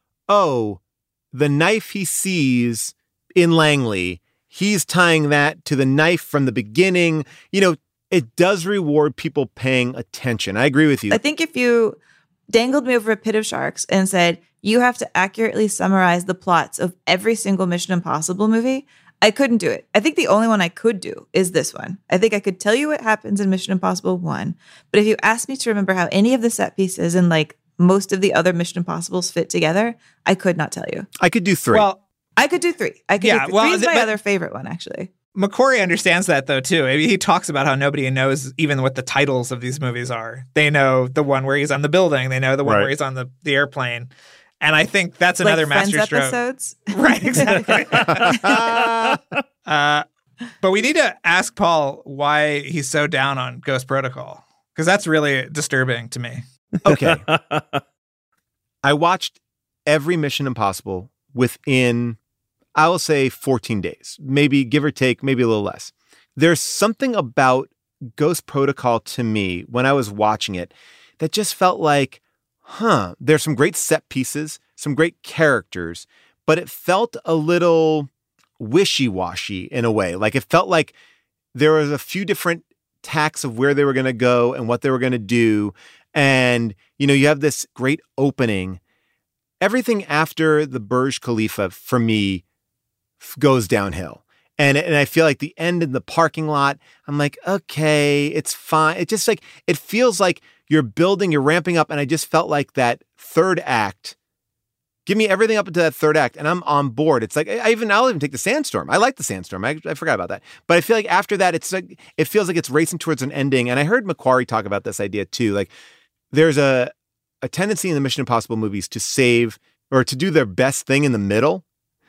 oh, the knife he sees in Langley, he's tying that to the knife from the beginning. You know, it does reward people paying attention. I agree with you. I think if you dangled me over a pit of sharks and said, you have to accurately summarize the plots of every single Mission Impossible movie, I couldn't do it. I think the only one I could do is this one. I think I could tell you what happens in Mission Impossible one, but if you asked me to remember how any of the set pieces and like most of the other Mission Impossibles fit together, I could not tell you. I could do three. Well, I could do three. I could Yeah, do three. well, Three's my but- other favorite one, actually. McQuarrie understands that though too. I mean, he talks about how nobody knows even what the titles of these movies are. They know the one where he's on the building. They know the one Right. where he's on the, the airplane. And I think that's another like Friends masterstroke. episodes. Right, exactly. uh, but we need to ask Paul why he's so down on Ghost Protocol, because that's really disturbing to me. Okay. I watched every Mission Impossible within, I will say, fourteen days, maybe give or take, maybe a little less. There's something about Ghost Protocol to me when I was watching it that just felt like, huh, there's some great set pieces, some great characters, but it felt a little wishy-washy in a way. Like it felt like there was a few different tacks of where they were going to go and what they were going to do. And, you know, you have this great opening. Everything after the Burj Khalifa, for me, f- goes downhill. And, and I feel like the end in the parking lot, I'm like, okay, it's fine. It just like, it feels like you're building, you're ramping up. And I just felt like that third act, give me everything up into that third act and I'm on board. It's like, I even, I'll even take the Sandstorm. I like the Sandstorm. I, I forgot about that. But I feel like after that, it's like, it feels like it's racing towards an ending. And I heard McQuarrie talk about this idea too. Like there's a, a tendency in the Mission Impossible movies to save or to do their best thing in the middle.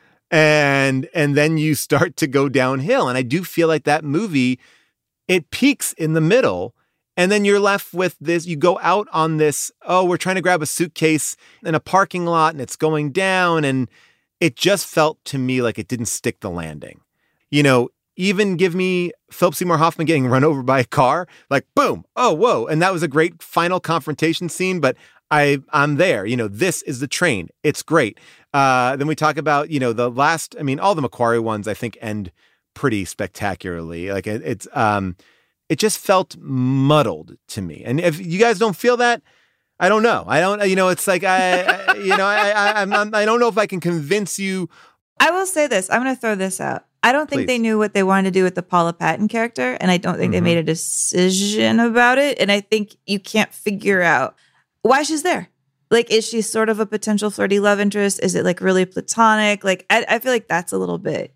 And, and then you start to go downhill. And I do feel like that movie, it peaks in the middle. And then you're left with this, you go out on this, oh, we're trying to grab a suitcase in a parking lot and it's going down. And it just felt to me like it didn't stick the landing. You know, even give me Philip Seymour Hoffman getting run over by a car, like boom, oh, whoa. And that was a great final confrontation scene, but I, I'm there. You know, this is the train. It's great. Uh, then we talk about, you know, the last, I mean, all the McQuarrie ones I think end pretty spectacularly. Like it, it's, um, it just felt muddled to me. And if you guys don't feel that, I don't know. I don't, you know, it's like, I, I you know, I, I, I'm, I'm, I don't know if I can convince you. I will say this. I'm going to throw this out. I don't think Please. they knew what they wanted to do with the Paula Patton character. And I don't think Mhm. they made a decision about it. And I think you can't figure out why she's there. Like, is she sort of a potential flirty love interest? Is it like really platonic? Like, I, I feel like that's a little bit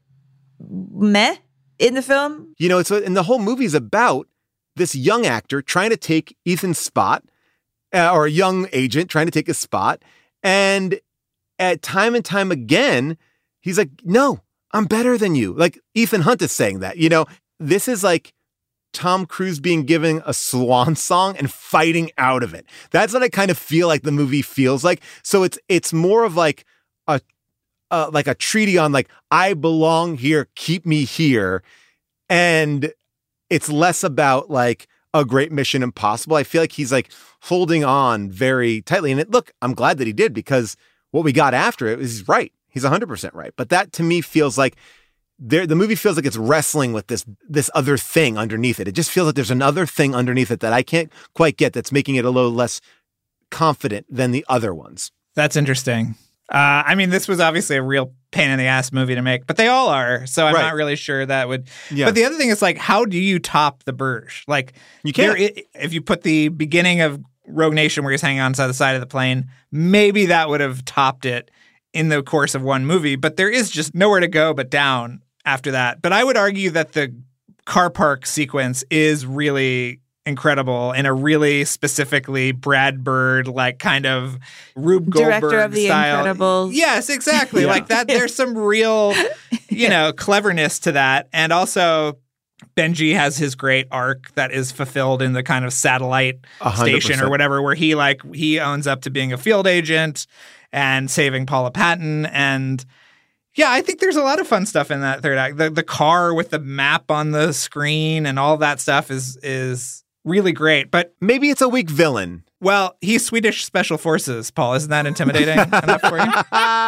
meh in the film. You know, it's and the whole movie's about this young actor trying to take Ethan's spot uh, or a young agent trying to take his spot. And at time and time again, he's like, no, I'm better than you. Like Ethan Hunt is saying that, you know, this is like Tom Cruise being given a swan song and fighting out of it. That's what I kind of feel like the movie feels like. So it's, it's more of like a, uh, like a treaty on like, I belong here, keep me here. And it's less about like a great Mission Impossible. I feel like he's like holding on very tightly. And it, look, I'm glad that he did, because what we got after it is right. He's one hundred percent right. But that to me feels like there, the movie feels like it's wrestling with this, this other thing underneath it. It just feels like there's another thing underneath it that I can't quite get, that's making it a little less confident than the other ones. That's interesting. Uh, I mean, this was obviously a real pain in the ass movie to make, but they all are. So I'm Right. not really sure that would. Yeah. But the other thing is, like, how do you top the Burj? Like, You can't. there i- if you put the beginning of Rogue Nation where he's hanging on to the side of the plane, maybe that would have topped it in the course of one movie. But there is just nowhere to go but down after that. But I would argue that the car park sequence is really incredible in a really specifically Brad Bird, like kind of Rube Goldberg Director of The style. Incredibles. Yes, exactly. Yeah. Like that. There's some real, you know, cleverness to that. And also Benji has his great arc that is fulfilled in the kind of satellite A hundred station or percent. whatever, where he like he owns up to being a field agent and saving Paula Patton. And yeah, I think there's a lot of fun stuff in that third act. The the car with the map on the screen and all that stuff is is really great. But Maybe it's a weak villain. well, he's Swedish Special Forces, Paul. Isn't that intimidating enough for you?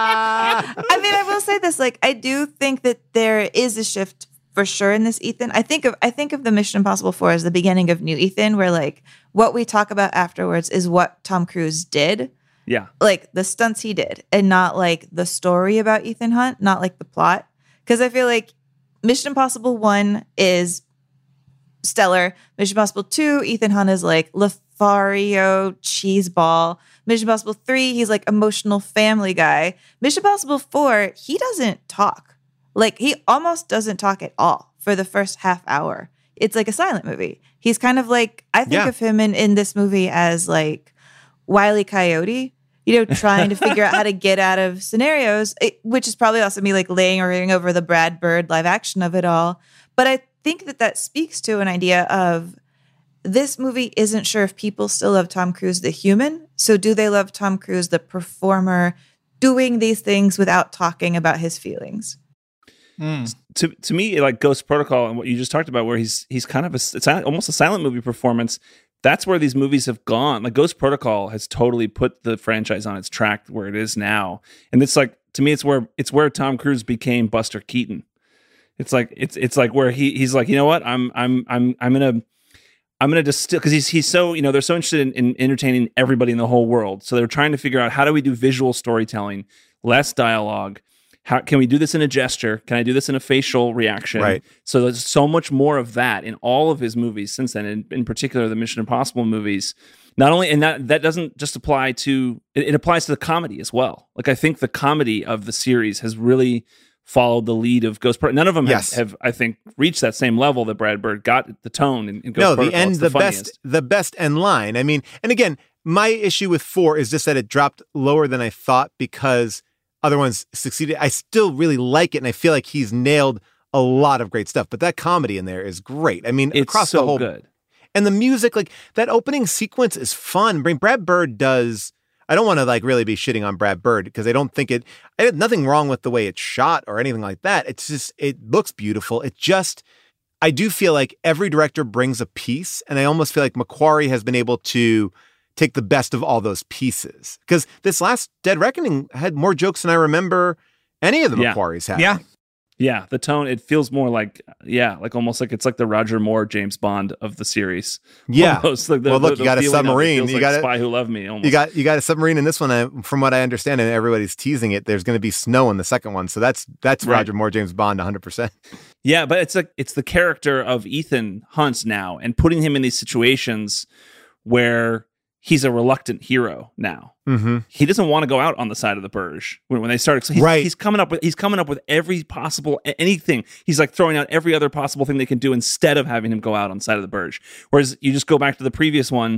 I mean, I will say this: like, I do think that there is a shift for sure in this Ethan. I think of I think of the Mission Impossible four as the beginning of new Ethan, where like what we talk about afterwards is what Tom Cruise did, Yeah. like the stunts he did, and not like the story about Ethan Hunt, not like the plot. Because I feel like Mission Impossible one is stellar. Mission Impossible two, Ethan Hunt is like Lothario cheeseball. Mission Impossible three, he's like emotional family guy. Mission Impossible four, he doesn't talk. Like he almost doesn't talk at all for the first half hour. It's like a silent movie. He's kind of like, I think Yeah. of him in, in this movie as like Wile E. Coyote, you know, trying to figure out how to get out of scenarios, it, which is probably also me like layering over the Brad Bird live action of it all. But I think that that speaks to an idea of this movie isn't sure if people still love Tom Cruise the human. So do they love Tom Cruise the performer doing these things without talking about his feelings? Mm. To to me, like Ghost Protocol and what you just talked about, where he's he's kind of a it's almost a silent movie performance. That's where these movies have gone. Like Ghost Protocol has totally put the franchise on its track where it is now, and it's like to me, it's where it's where Tom Cruise became Buster Keaton. It's like it's it's like where he he's like, you know what, I'm I'm I'm I'm gonna I'm gonna distill because he's he's so you know they're so interested in, in entertaining everybody in the whole world, so they're trying to figure out how do we do visual storytelling, less dialogue. How can we do this in a gesture? Can I do this in a facial reaction? Right. So there's so much more of that in all of his movies since then, in, in particular the Mission Impossible movies. Not only, and that that doesn't just apply to, it, it applies to the comedy as well. Like I think the comedy of the series has really followed the lead of Ghost Protocol. None of them Yes. have, have, I think, reached that same level that Brad Bird got the tone in, in Ghost No, Protocol. the end, It's the, funniest. best, the best end line. I mean, and again, my issue with four is just that it dropped lower than I thought because other ones succeeded. I still really like it, and I feel like he's nailed a lot of great stuff. But that comedy in there is great. I mean, It's across so the whole good. and the music, like that opening sequence is fun. I mean, Brad Bird does. I don't want to like really be shitting on Brad Bird because I don't think it. I had nothing wrong with the way it's shot or anything like that. It's just it looks beautiful. It just. I do feel like every director brings a piece, and I almost feel like McQuarrie has been able to take the best of all those pieces. Because this last Dead Reckoning had more jokes than I remember any of the Yeah. McQuarries had. Yeah. Yeah, the tone, it feels more like, yeah, like almost like it's like the Roger Moore James Bond of the series. Yeah. Almost like the, Well, look, the- you got the a feeling of it submarine. feels You like got a- Spy Who Loved Me. Almost. You got you got a submarine in this one. Uh, from what I understand, and everybody's teasing it, there's going to be snow in the second one. So that's that's Right. Roger Moore James Bond one hundred percent. Yeah, but it's like it's the character of Ethan Hunt now, and putting him in these situations where he's a reluctant hero now. Mm-hmm. He doesn't want to go out on the side of the Burj when, when they start. So he's, Right. he's coming up with he's coming up with every possible a- anything. He's like throwing out every other possible thing they can do instead of having him go out on the side of the Burj. Whereas you just go back to the previous one,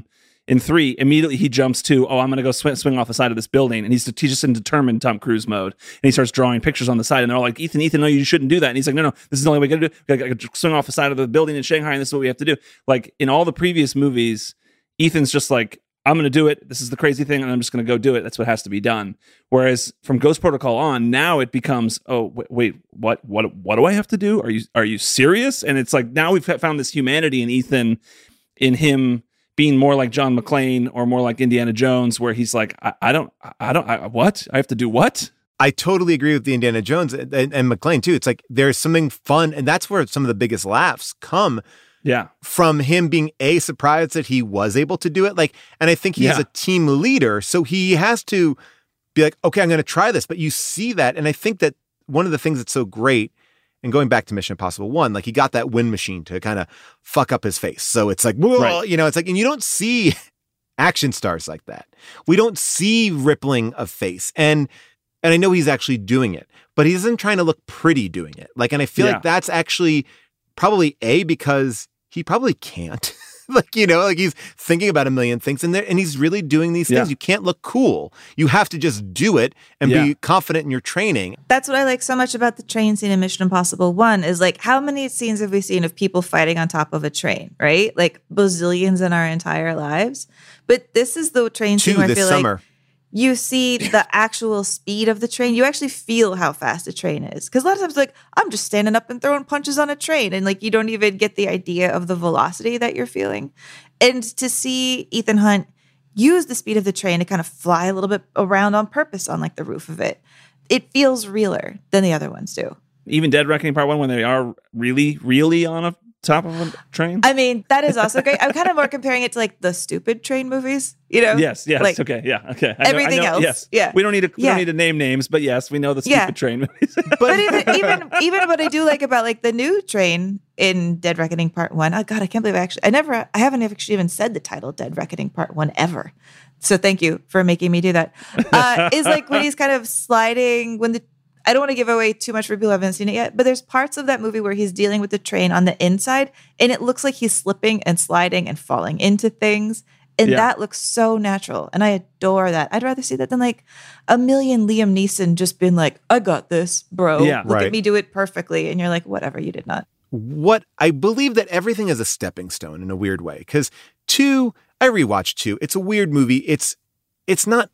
In three, immediately he jumps to, oh, I'm going to go sw- swing off the side of this building. And he's, he's just in determined Tom Cruise mode. And he starts drawing pictures on the side. And they're all like, Ethan, Ethan, no, you shouldn't do that. And he's like, no, no, this is the only way we got to do it. We got to swing off the side of the building in Shanghai. And this is what we have to do. Like in all the previous movies, Ethan's just like, I'm going to do it. This is the crazy thing. And I'm just going to go do it. That's what has to be done. Whereas from Ghost Protocol on, now it becomes, oh, wait, wait what, what, what do I have to do? Are you, are you serious? And it's like, now we've found this humanity in Ethan, in him being more like John McClane or more like Indiana Jones, where he's like, I, I don't, I don't, I, what? I have to do what? I totally agree with the Indiana Jones and, and McClane too. It's like there's something fun, and that's where some of the biggest laughs come. Yeah, from him being a surprised that he was able to do it. Like, and I think he's yeah. a team leader, so he has to be like, okay, I'm going to try this. But you see that, and I think that one of the things that's so great. And going back to Mission Impossible one, like he got that wind machine to kind of fuck up his face. So it's like, whoa, right. you know, it's like, and you don't see action stars like that. We don't see rippling of face. And and I know he's actually doing it, but he isn't trying to look pretty doing it. Like, and I feel yeah. like that's actually probably A, because he probably can't. Like, you know, like he's thinking about a million things in there and he's really doing these things. Yeah. You can't look cool. You have to just do it and yeah. be confident in your training. That's what I like so much about the train scene in Mission Impossible one is like, how many scenes have we seen of people fighting on top of a train, right? Like bazillions in our entire lives. But this is the train Two scene where I this feel summer. like you see the actual speed of the train. You actually feel how fast a train is. Because a lot of times, like, I'm just standing up and throwing punches on a train. And, like, you don't even get the idea of the velocity that you're feeling. And to see Ethan Hunt use the speed of the train to kind of fly a little bit around on purpose on, like, the roof of it, it feels realer than the other ones do. Even Dead Reckoning Part one, when they are really, really on a top of a train? I mean, that is also great. I'm kind of more comparing it to like the stupid train movies, you know? Yes, yes, like, okay, yeah, okay. I know, everything I know, else, yes. yeah. We don't need to we yeah. don't need to name names, but yes, we know the stupid yeah. train movies. but but even, even even what I do like about like the new train in Dead Reckoning Part One, oh God, I can't believe I actually I never I haven't actually even said the title Dead Reckoning Part One ever. So thank you for making me do that. Uh, is like when he's kind of sliding when the I don't want to give away too much for people who haven't seen it yet, but there's parts of that movie where he's dealing with the train on the inside, and it looks like he's slipping and sliding and falling into things. And Yeah. that looks so natural. And I adore that. I'd rather see that than like a million Liam Neeson just being like, I got this, bro. Yeah. Look Right. at me do it perfectly. And you're like, whatever, you did not. What I believe that everything is a stepping stone in a weird way. Because two, I rewatched two. It's a weird movie. It's it's not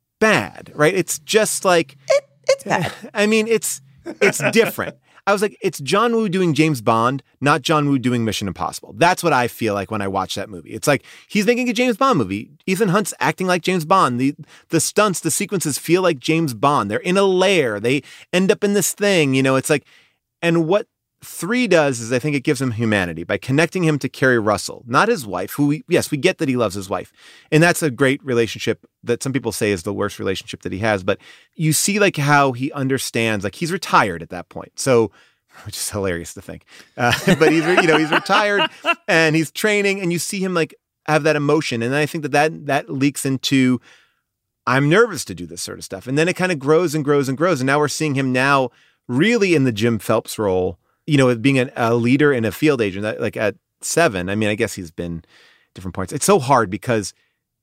bad, right? It's just like It, it's bad. I mean, it's it's different. I was like, it's John Woo doing James Bond, not John Woo doing Mission Impossible. That's what I feel like when I watch that movie. It's like he's making a James Bond movie. Ethan Hunt's acting like James Bond. The the stunts, the sequences feel like James Bond. They're in a lair. They end up in this thing, you know, it's like, and what three does is I think it gives him humanity by connecting him to Kerry Russell, not his wife, who we, yes, we get that he loves his wife. And that's a great relationship that some people say is the worst relationship that he has. But you see like how he understands, like he's retired at that point. So, which is hilarious to think, uh, but he's, you know, he's retired and he's training and you see him like have that emotion. And I think that that, that leaks into, I'm nervous to do this sort of stuff. And then it kind of grows and grows and grows. And now we're seeing him now really in the Jim Phelps role, you know, being a, a leader and a field agent, that, like at seven. I mean, I guess he's been different points. It's so hard because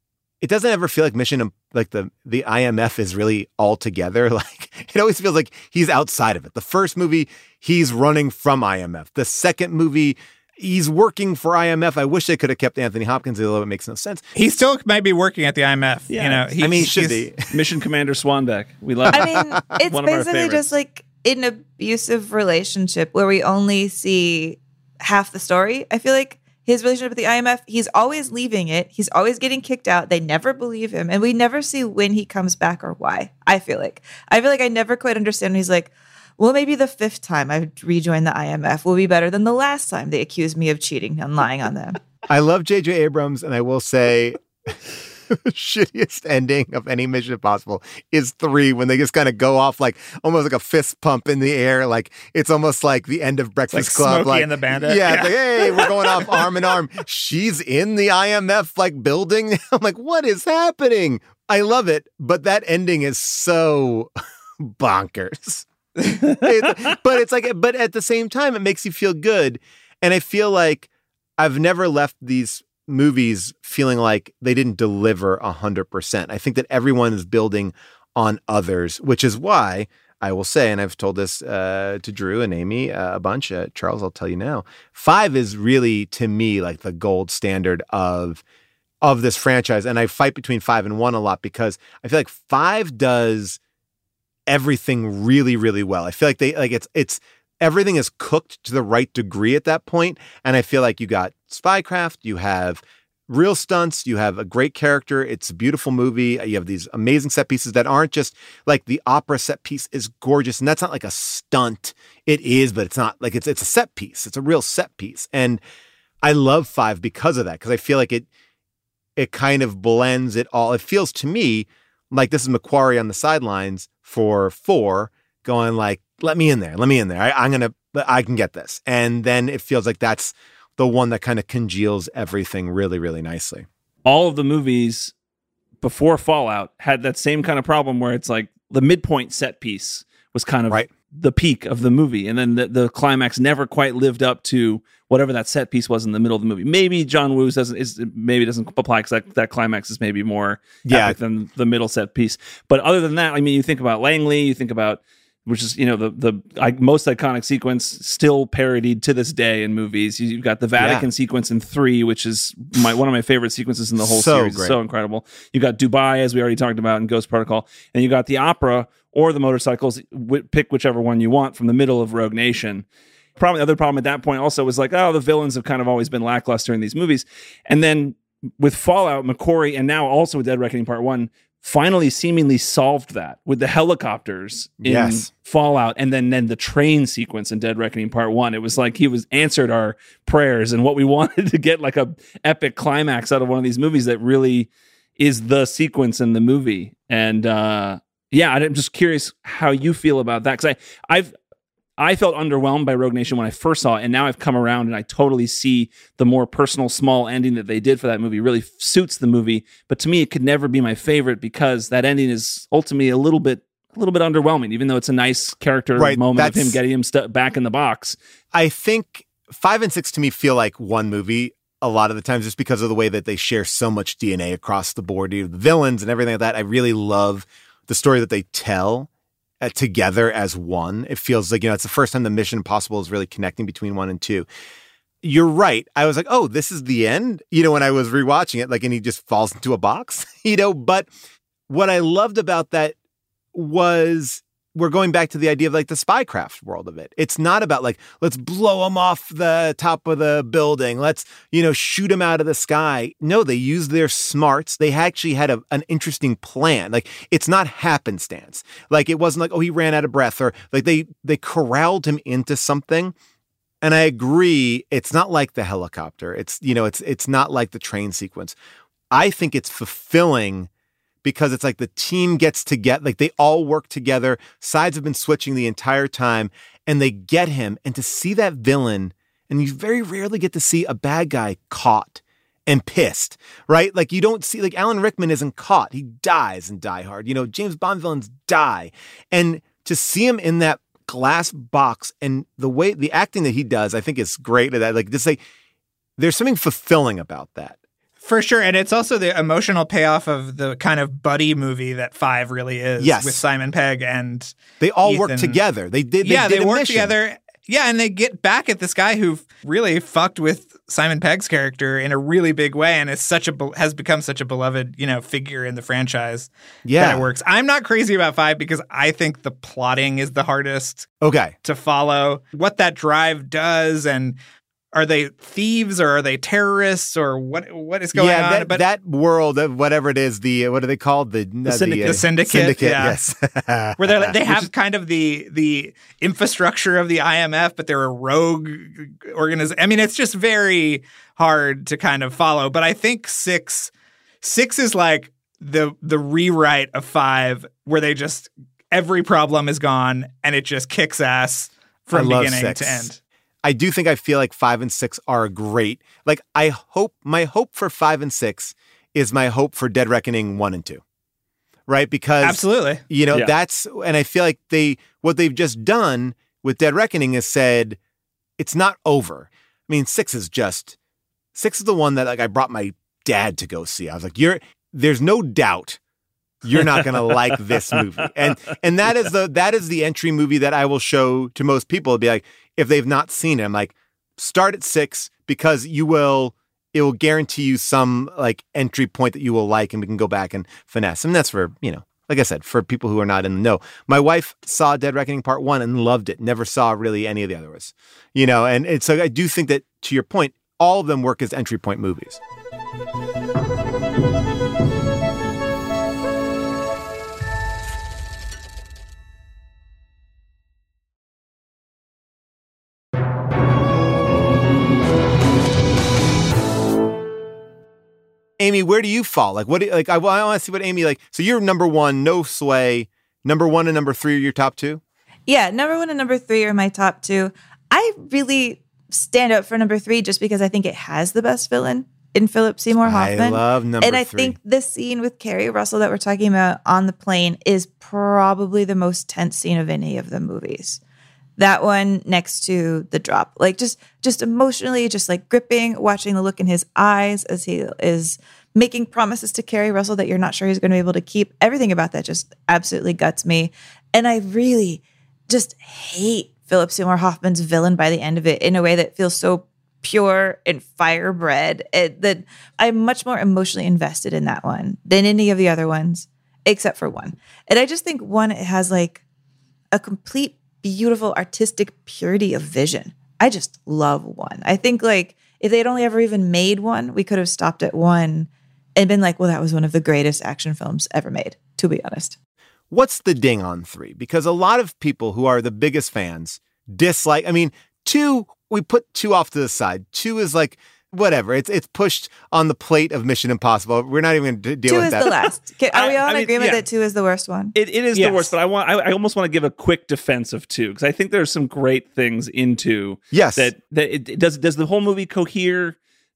it doesn't ever feel like mission, like the, the I M F is really all together. Like it always feels like he's outside of it. The first movie, he's running from I M F. The second movie, he's working for I M F. I wish they could have kept Anthony Hopkins, although it makes no sense. He still might be working at the I M F. Yeah. You know, he, I mean, he should he's- be. Mission Commander Swanbeck. We love it. I mean, it's One of our basically favorites. just like an abusive relationship where we only see half the story. I feel like his relationship with the I M F, he's always leaving it. He's always getting kicked out. They never believe him. And we never see when he comes back or why, I feel like. I feel like I never quite understand when he's like, well, maybe the fifth time I rejoin the I M F will be better than the last time they accused me of cheating and lying on them. I love J J Abrams, and I will say the shittiest ending of any Mission Impossible is three, when they just kind of go off like almost like a fist pump in the air. Like it's almost like the end of Breakfast like Club. Smokey and the Bandit. Yeah, Yeah. It's like, hey, we're going off arm in arm. She's in the I M F like building. I'm like, what is happening? I love it, but that ending is so bonkers. It- but it's like, but at the same time, it makes you feel good. And I feel like I've never left these movies feeling like they didn't deliver one hundred percent. I think that everyone is building on others, which is why I will say, and I've told this uh, to Drew and Amy uh, a bunch, uh, Charles, I'll tell you now, five is really, to me, like the gold standard of of this franchise. And I fight between five and one a lot because I feel like five does everything really, really well. I feel like they like it's it's everything is cooked to the right degree at that point. And I feel like you got spycraft, you have real stunts, you have a great character, it's a beautiful movie, you have these amazing set pieces that aren't just like the opera set piece is gorgeous, and that's not like a stunt. It is, but it's not like it's it's a set piece. It's a real set piece. And I love five because of that, because I feel like it it kind of blends it all. It feels to me like this is Macquarie on the sidelines for four going like, let me in there, let me in there. I, I'm going to, I can get this. And then it feels like that's the one that kind of congeals everything really, really nicely. All of the movies before Fallout had that same kind of problem where it's like the midpoint set piece was kind of right. the peak of the movie. And then the, the climax never quite lived up to whatever that set piece was in the middle of the movie. Maybe John Woo's doesn't, is, maybe doesn't apply because that, that climax is maybe more yeah. epic than the middle set piece. But other than that, I mean, you think about Langley, you think about, which is, you know, the the I, most iconic sequence still parodied to this day in movies. You've got the Vatican yeah. sequence in three, which is my one of my favorite sequences in the whole so series. Great. It's so incredible. You got Dubai, as we already talked about, in Ghost Protocol. And you got the opera or the motorcycles. W- pick whichever one you want from the middle of Rogue Nation. Probably the other problem at that point also was like, oh, the villains have kind of always been lackluster in these movies. And then with Fallout, McQuarrie, and now also with Dead Reckoning Part One, finally seemingly solved that with the helicopters in yes. Fallout, and then, then the train sequence in Dead Reckoning Part One. It was like he was answered our prayers and what we wanted to get, like a epic climax out of one of these movies that really is the sequence in the movie. And uh, yeah, I'm just curious how you feel about that, because I I've I felt underwhelmed by Rogue Nation when I first saw it, and now I've come around and I totally see the more personal, small ending that they did for that movie really suits the movie. But to me, it could never be my favorite because that ending is ultimately a little bit, a little bit underwhelming. Even though it's a nice character right, moment of him getting him stu- back in the box. I think five and six to me feel like one movie a lot of the times, just because of the way that they share so much D N A across the board, the villains and everything like that. I really love the story that they tell. Uh, together as one. It feels like, you know, it's the first time the Mission Impossible is really connecting between one and two. You're right. I was like, oh, this is the end, you know, when I was rewatching it, like, and he just falls into a box, you know, but what I loved about that was we're going back to the idea of like the spycraft world of it. It's not about like, let's blow them off the top of the building. Let's, you know, shoot them out of the sky. No, they used their smarts. They actually had a, an interesting plan. Like, it's not happenstance. Like, it wasn't like, oh, he ran out of breath, or like they, they corralled him into something. And I agree. It's not like the helicopter. It's, you know, it's, it's not like the train sequence. I think it's fulfilling because it's like the team gets together, like they all work together. Sides have been switching the entire time, and they get him. And to see that villain, and you very rarely get to see a bad guy caught and pissed, right? Like, you don't see, like, Alan Rickman isn't caught. He dies in Die Hard. You know, James Bond villains die. And to see him in that glass box, and the way, the acting that he does, I think is great. That, like, just like, there's something fulfilling about that. For sure. And it's also the emotional payoff of the kind of buddy movie that Five really is. Yes. With Simon Pegg and They all Ethan. work together. They did. They yeah, did they a work mission. together. Yeah, and they get back at this guy who really fucked with Simon Pegg's character in a really big way, and is such a has become such a beloved, you know, figure in the franchise. Yeah, that it works. I'm not crazy about Five because I think the plotting is the hardest. Okay, to follow what that drive does, and are they thieves or are they terrorists or what? What is going yeah, on? That, but that world of whatever it is, the what are they called? The, the uh, syndicate. The, uh, the syndicate. syndicate yeah. Yes, where they they have kind of the the infrastructure of the I M F, but they're a rogue organization. I mean, it's just very hard to kind of follow. But I think six six is like the the rewrite of Five, where they just every problem is gone and it just kicks ass from beginning six. to end. I do think I feel like five and six are great. Like, I hope, my hope for five and six is my hope for Dead Reckoning one and two. Right? Because, absolutely, you know, yeah. that's, and I feel like they, what they've just done with Dead Reckoning is said, it's not over. I mean, six is just Six is the one that like I brought my dad to go see. I was like, "You're there's no doubt you're not going to like this movie," and and that is the that is the entry movie that I will show to most people. It'll be like if they've not seen it, I'm like, start at six because you will. It will guarantee you some like entry point that you will like, and we can go back and finesse. And that's for you know. Like I said, for people who are not in the know. My wife saw Dead Reckoning Part One and loved it. Never saw really any of the other ones. You know, and it's so I do think that, to your point, all of them work as entry point movies. Amy, where do you fall? Like, what? Do, like, I, I want to see what Amy like. So you're number one, no sway. Number one and number three are your top two. Yeah, number one and number three are my top two. I really stand up for number three just because I think it has the best villain in Philip Seymour Hoffman. I love number and I three. think the scene with Kerry Russell that we're talking about on the plane is probably the most tense scene of any of the movies. That one next to the drop, like just just emotionally, just like gripping, watching the look in his eyes as he is making promises to Kerry Russell that you're not sure he's going to be able to keep. Everything about that just absolutely guts me. And I really just hate Philip Seymour Hoffman's villain by the end of it in a way that feels so pure and firebred. It, that I'm much more emotionally invested in that one than any of the other ones, except for one. And I just think one, it has like a complete beautiful artistic purity of vision. I just love one. I think like if they'd only ever even made one, we could have stopped at one and been like, well, that was one of the greatest action films ever made, to be honest. What's the ding on three? Because a lot of people who are the biggest fans dislike, I mean, two, we put two off to the side. Two is like, whatever. It's it's pushed on the plate of Mission Impossible. We're not even going to deal two with that. Two is the last. Are we all I- I in mean, agreement yeah. that two is the worst one? It, it is Yes. the worst, but I want I, I almost want to give a quick defense of two because I think there's some great things in two. Yes. That that it, it does does the whole movie cohere?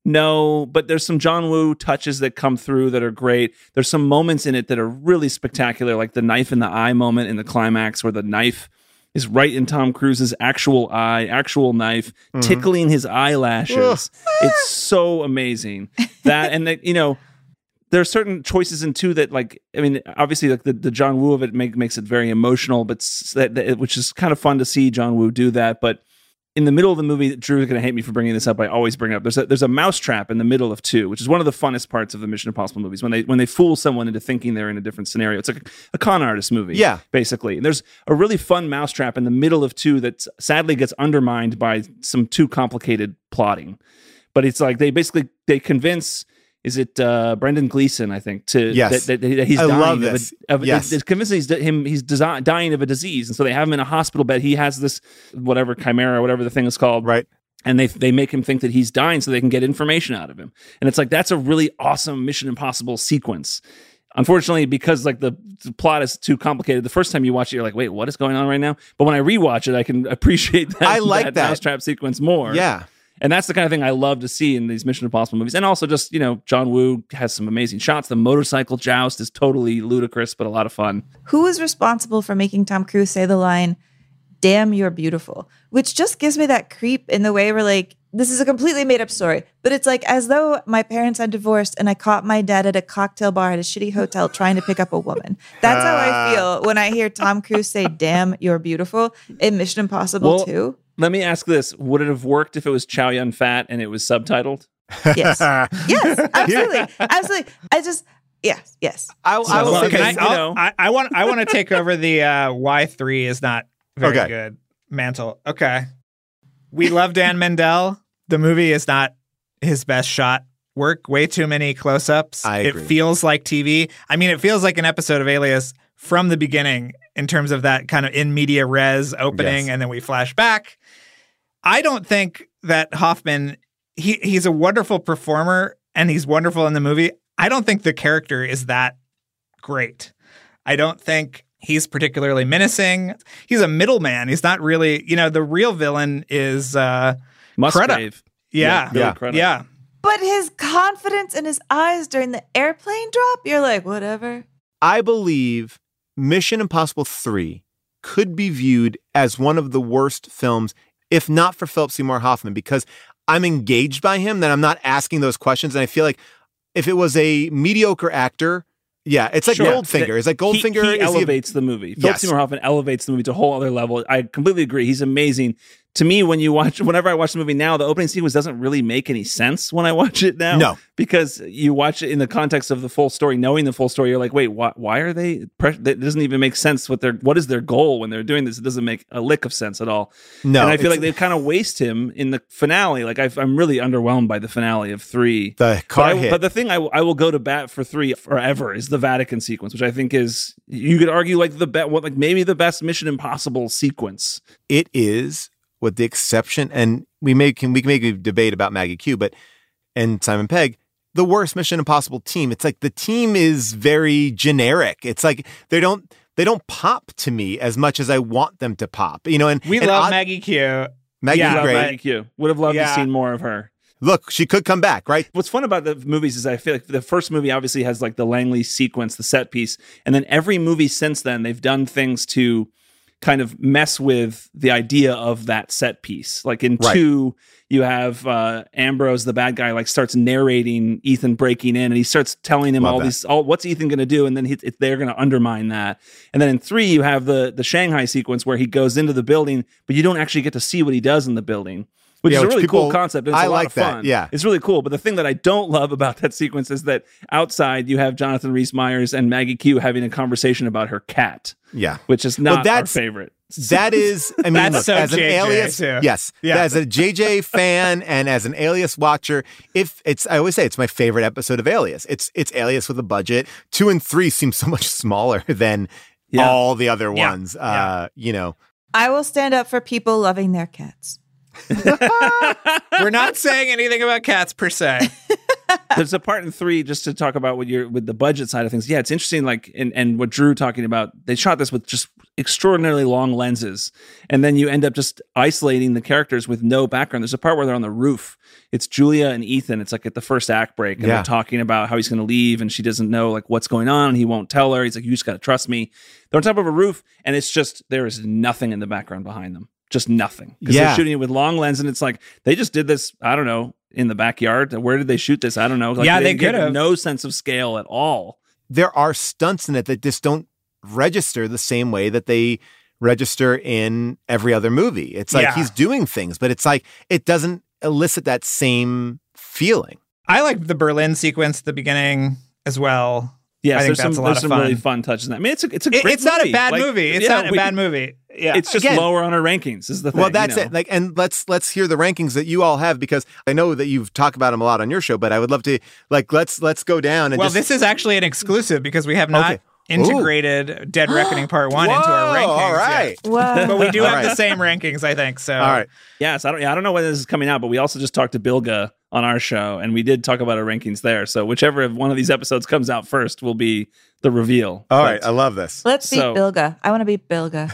No, but there's some John Woo touches that come through that are great. There's some moments in it that are really spectacular, like the knife in the eye moment in the climax where the knife is right in Tom Cruise's actual eye, actual knife, Mhm. tickling his eyelashes. It's so amazing. That and that, you know, there are certain choices in two that, like, I mean, obviously, like the, the John Woo of it make, makes it very emotional, but s- that, that which is kind of fun to see John Woo do that. But in the middle of the movie, Drew is going to hate me for bringing this up. I always bring it up. There's a there's a mousetrap in the middle of two, which is one of the funnest parts of the Mission Impossible movies. When they when they fool someone into thinking they're in a different scenario, it's like a, a con artist movie. Yeah. basically. And there's a really fun mousetrap in the middle of two that sadly gets undermined by some too complicated plotting. But it's like they basically they convince. Is it uh, Brendan Gleeson? I think to Yes. that, that, that he's I dying love of, this. A, of Yes. it's convincing he's him he's desi- dying of a disease, and so they have him in a hospital bed. He has this whatever chimera, whatever the thing is called, Right. and they they make him think that he's dying so they can get information out of him. And it's like that's a really awesome Mission Impossible sequence. Unfortunately, because like the, the plot is too complicated, the first time you watch it, you're like, wait, what is going on right now? But when I rewatch it, I can appreciate that. I like that. mousetrap sequence more. Yeah. And that's the kind of thing I love to see in these Mission Impossible movies. And also just, you know, John Woo has some amazing shots. The motorcycle joust is totally ludicrous, but a lot of fun. Who is responsible for making Tom Cruise say the line, "Damn, you're beautiful," which just gives me that creep in the way we're like, this is a completely made up story, but it's like as though my parents had divorced and I caught my dad at a cocktail bar at a shitty hotel trying to pick up a woman. That's how I feel when I hear Tom Cruise say, "Damn, you're beautiful" in Mission Impossible Well, two. Let me ask this. Would it have worked if it was Chow Yun Fat and it was subtitled? Yes. Yes, absolutely. Absolutely. I just, yes, yes. I, I So, will well, say can I, this. you I'll- know. I, I want I want to take over the uh, why three is not very Okay. good mantle. Okay. We love Dan Mendel. The movie is not his best shot work. Way too many close-ups. I It agree. feels like T V. I mean, it feels like an episode of Alias from the beginning in terms of that kind of in media res opening, Yes. and then we flash back. I don't think that Hoffman, he he's a wonderful performer and he's wonderful in the movie. I don't think the character is that great. I don't think he's particularly menacing. He's a middleman. He's not really, you know, the real villain is, uh, Musgrave. yeah, Billy Yeah. Crudup. yeah. But his confidence in his eyes during the airplane drop, you're like, whatever. I believe Mission Impossible three could be viewed as one of the worst films, if not for Philip Seymour Hoffman, because I'm engaged by him, then I'm not asking those questions. And I feel like if it was a mediocre actor, yeah, it's like Sure. Goldfinger. It's like Goldfinger. He, he is elevates the, the movie. Philip Yes. Seymour Hoffman elevates the movie to a whole other level. I completely agree. He's amazing. To me, when you watch, whenever I watch the movie now, the opening sequence doesn't really make any sense when I watch it now. No. Because you watch it in the context of the full story, knowing the full story, you're like, wait, why, why are they? Pre- it doesn't even make sense what their what is their goal when they're doing this. It doesn't make a lick of sense at all. No, and I feel it's- like they kind of waste him in the finale. Like I've, I'm really underwhelmed by the finale of three. the car But, I, hit. but the thing I, I will go to bat for three forever is the Vatican sequence, which I think is you could argue like the be- what like maybe the best Mission Impossible sequence. It is, with the exception, and we may can we can make a debate about Maggie Q, but and Simon Pegg, the worst Mission Impossible team. It's like the team is very generic. It's like they don't they don't pop to me as much as I want them to pop. You know, and We and love odd- Maggie Q. Maggie's Yeah, Love great. Maggie Q. Would have loved Yeah. to see more of her. Look, she could come back, right? What's fun about the movies is I feel like the first movie obviously has like the Langley sequence, the set piece, and then every movie since then they've done things to kind of mess with the idea of that set piece. Like in Right. two, you have uh, Ambrose, the bad guy, like starts narrating Ethan breaking in, and he starts telling him Love all that. these, all what's Ethan going to do, and then he, it, they're going to undermine that. And then in three, you have the the Shanghai sequence where he goes into the building, but you don't actually get to see what he does in the building. Which Yeah, is a which really cool people- concept. And it's I a lot like of that, fun. yeah. It's really cool. But the thing that I don't love about that sequence is that outside you have Jonathan Rhys-Myers and Maggie Q having a conversation about her cat, Yeah. which is Well, not that's- our favorite. That is, I mean, That's look, so as an J J Alias, too. yes, Yeah. as a J J fan and as an Alias watcher, if it's, I always say it's my favorite episode of Alias. It's it's Alias with a budget. Two and three seem so much smaller than Yeah. all the other Yeah. ones. Uh, you know, I will stand up for people loving their cats. We're not saying anything about cats per se. There's a part in three just to talk about what you're with the budget side of things. Yeah, it's interesting. Like, and, and what Drew talking about, they shot this with just extraordinarily long lenses, and then you end up just isolating the characters with no background. There's a part where they're on the roof. It's Julia and Ethan. It's like at the first act break, and Yeah. they're talking about how he's going to leave, and she doesn't know like what's going on. And he won't tell her. He's like, "You just got to trust me." They're on top of a roof, and it's just there is nothing in the background behind them. Just nothing. Because Yeah. they're shooting it with long lens, and it's like they just did this. I don't know. In the backyard, where did they shoot this? I don't know. Like, Yeah, they gave could it have. no sense of scale at all. there are stunts in it that just don't register the same way that they register in every other movie. It's like Yeah. he's doing things, but it's like it doesn't elicit that same feeling. I like the Berlin sequence at the beginning as well. Yes, I think there's that's some, a lot there's of some fun. really fun touches in that. I mean, it's a it's a It- great it's not a movie. bad Like, movie. It's yeah, not a we- bad movie. Yeah. It's just Again- lower on our rankings. Is the thing. Well, that's you know? it. Like, and let's let's hear the rankings that you all have, because I know that you've talked about them a lot on your show. But I would love to like let's let's go down and well, just, this is actually an exclusive because we have not Okay. integrated Dead Reckoning Part One into our Whoa, rankings. all right. yet. Whoa. But we do All have the right. same rankings, I think. So all right. Yes, I don't. Yeah, I don't know when this is coming out, but we also just talked to Bilga on our show, and we did talk about our rankings there. So whichever one of these episodes comes out first will be the reveal. All But- right. I love this. Let's beat So- Bilga. I want to beat Bilga.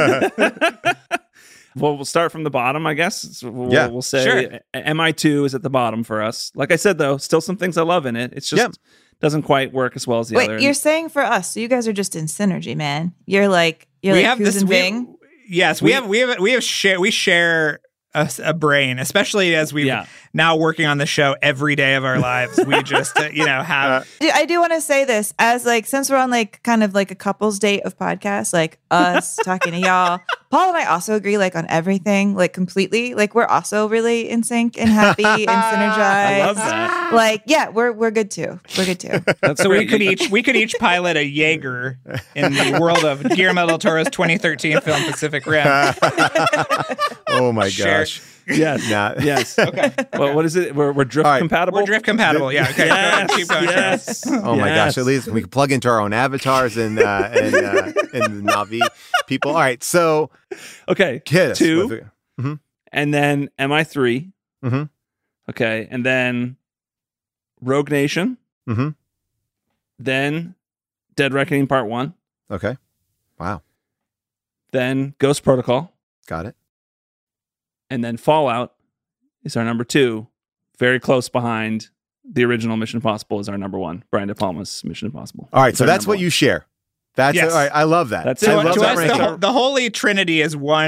Well, we'll start from the bottom, I guess. So We'll, Yeah, we'll say sure. M I two is at the bottom for us. Like I said, though, still some things I love in it. It's just Yeah. doesn't quite work as well as the Wait, other. you're saying for us, so you guys are just in synergy, man. You're like you're we like have Cruz this. and We, Bing. yes, we, have. We have. We have. Share. We share a, a brain, especially as we've Yeah. now working on the show every day of our lives. We just, uh, you know, have. Do- I do want to say this as like since we're on like kind of like a couples date of podcasts, like us talking to y'all. Paul and I also agree like on everything, like completely. Like we're also really in sync and happy and synergized. I love that. Like yeah, we're we're good too. We're good too. That's So we great. could each we could each pilot a Jaeger in the world of Guillermo del Toro's twenty thirteen film Pacific Rim. Oh my Share- gosh. Yes. Nah. Yes. Okay. Well, what is it? We're, we're drift All right. compatible. We're drift compatible. Yeah. Okay. Yes. Keep going. Yes. Oh my Yes. gosh! At least we can plug into our own avatars and uh, and uh, and the Navi people. All right, so Okay. hit us Two, with it. and then M I three. Mhm. Okay, and then Rogue Nation. Mhm. Then Dead Reckoning Part One. Okay. Wow. Then Ghost Protocol, Got it. and then Fallout is our number two. Very close behind the original Mission Impossible is our number one. Brian De Palma's Mission Impossible. All right, Is so our that's number what one. you share. That's Yes. all right. I love that. That's I it. love To that us, the, ranking. ho- the holy trinity is one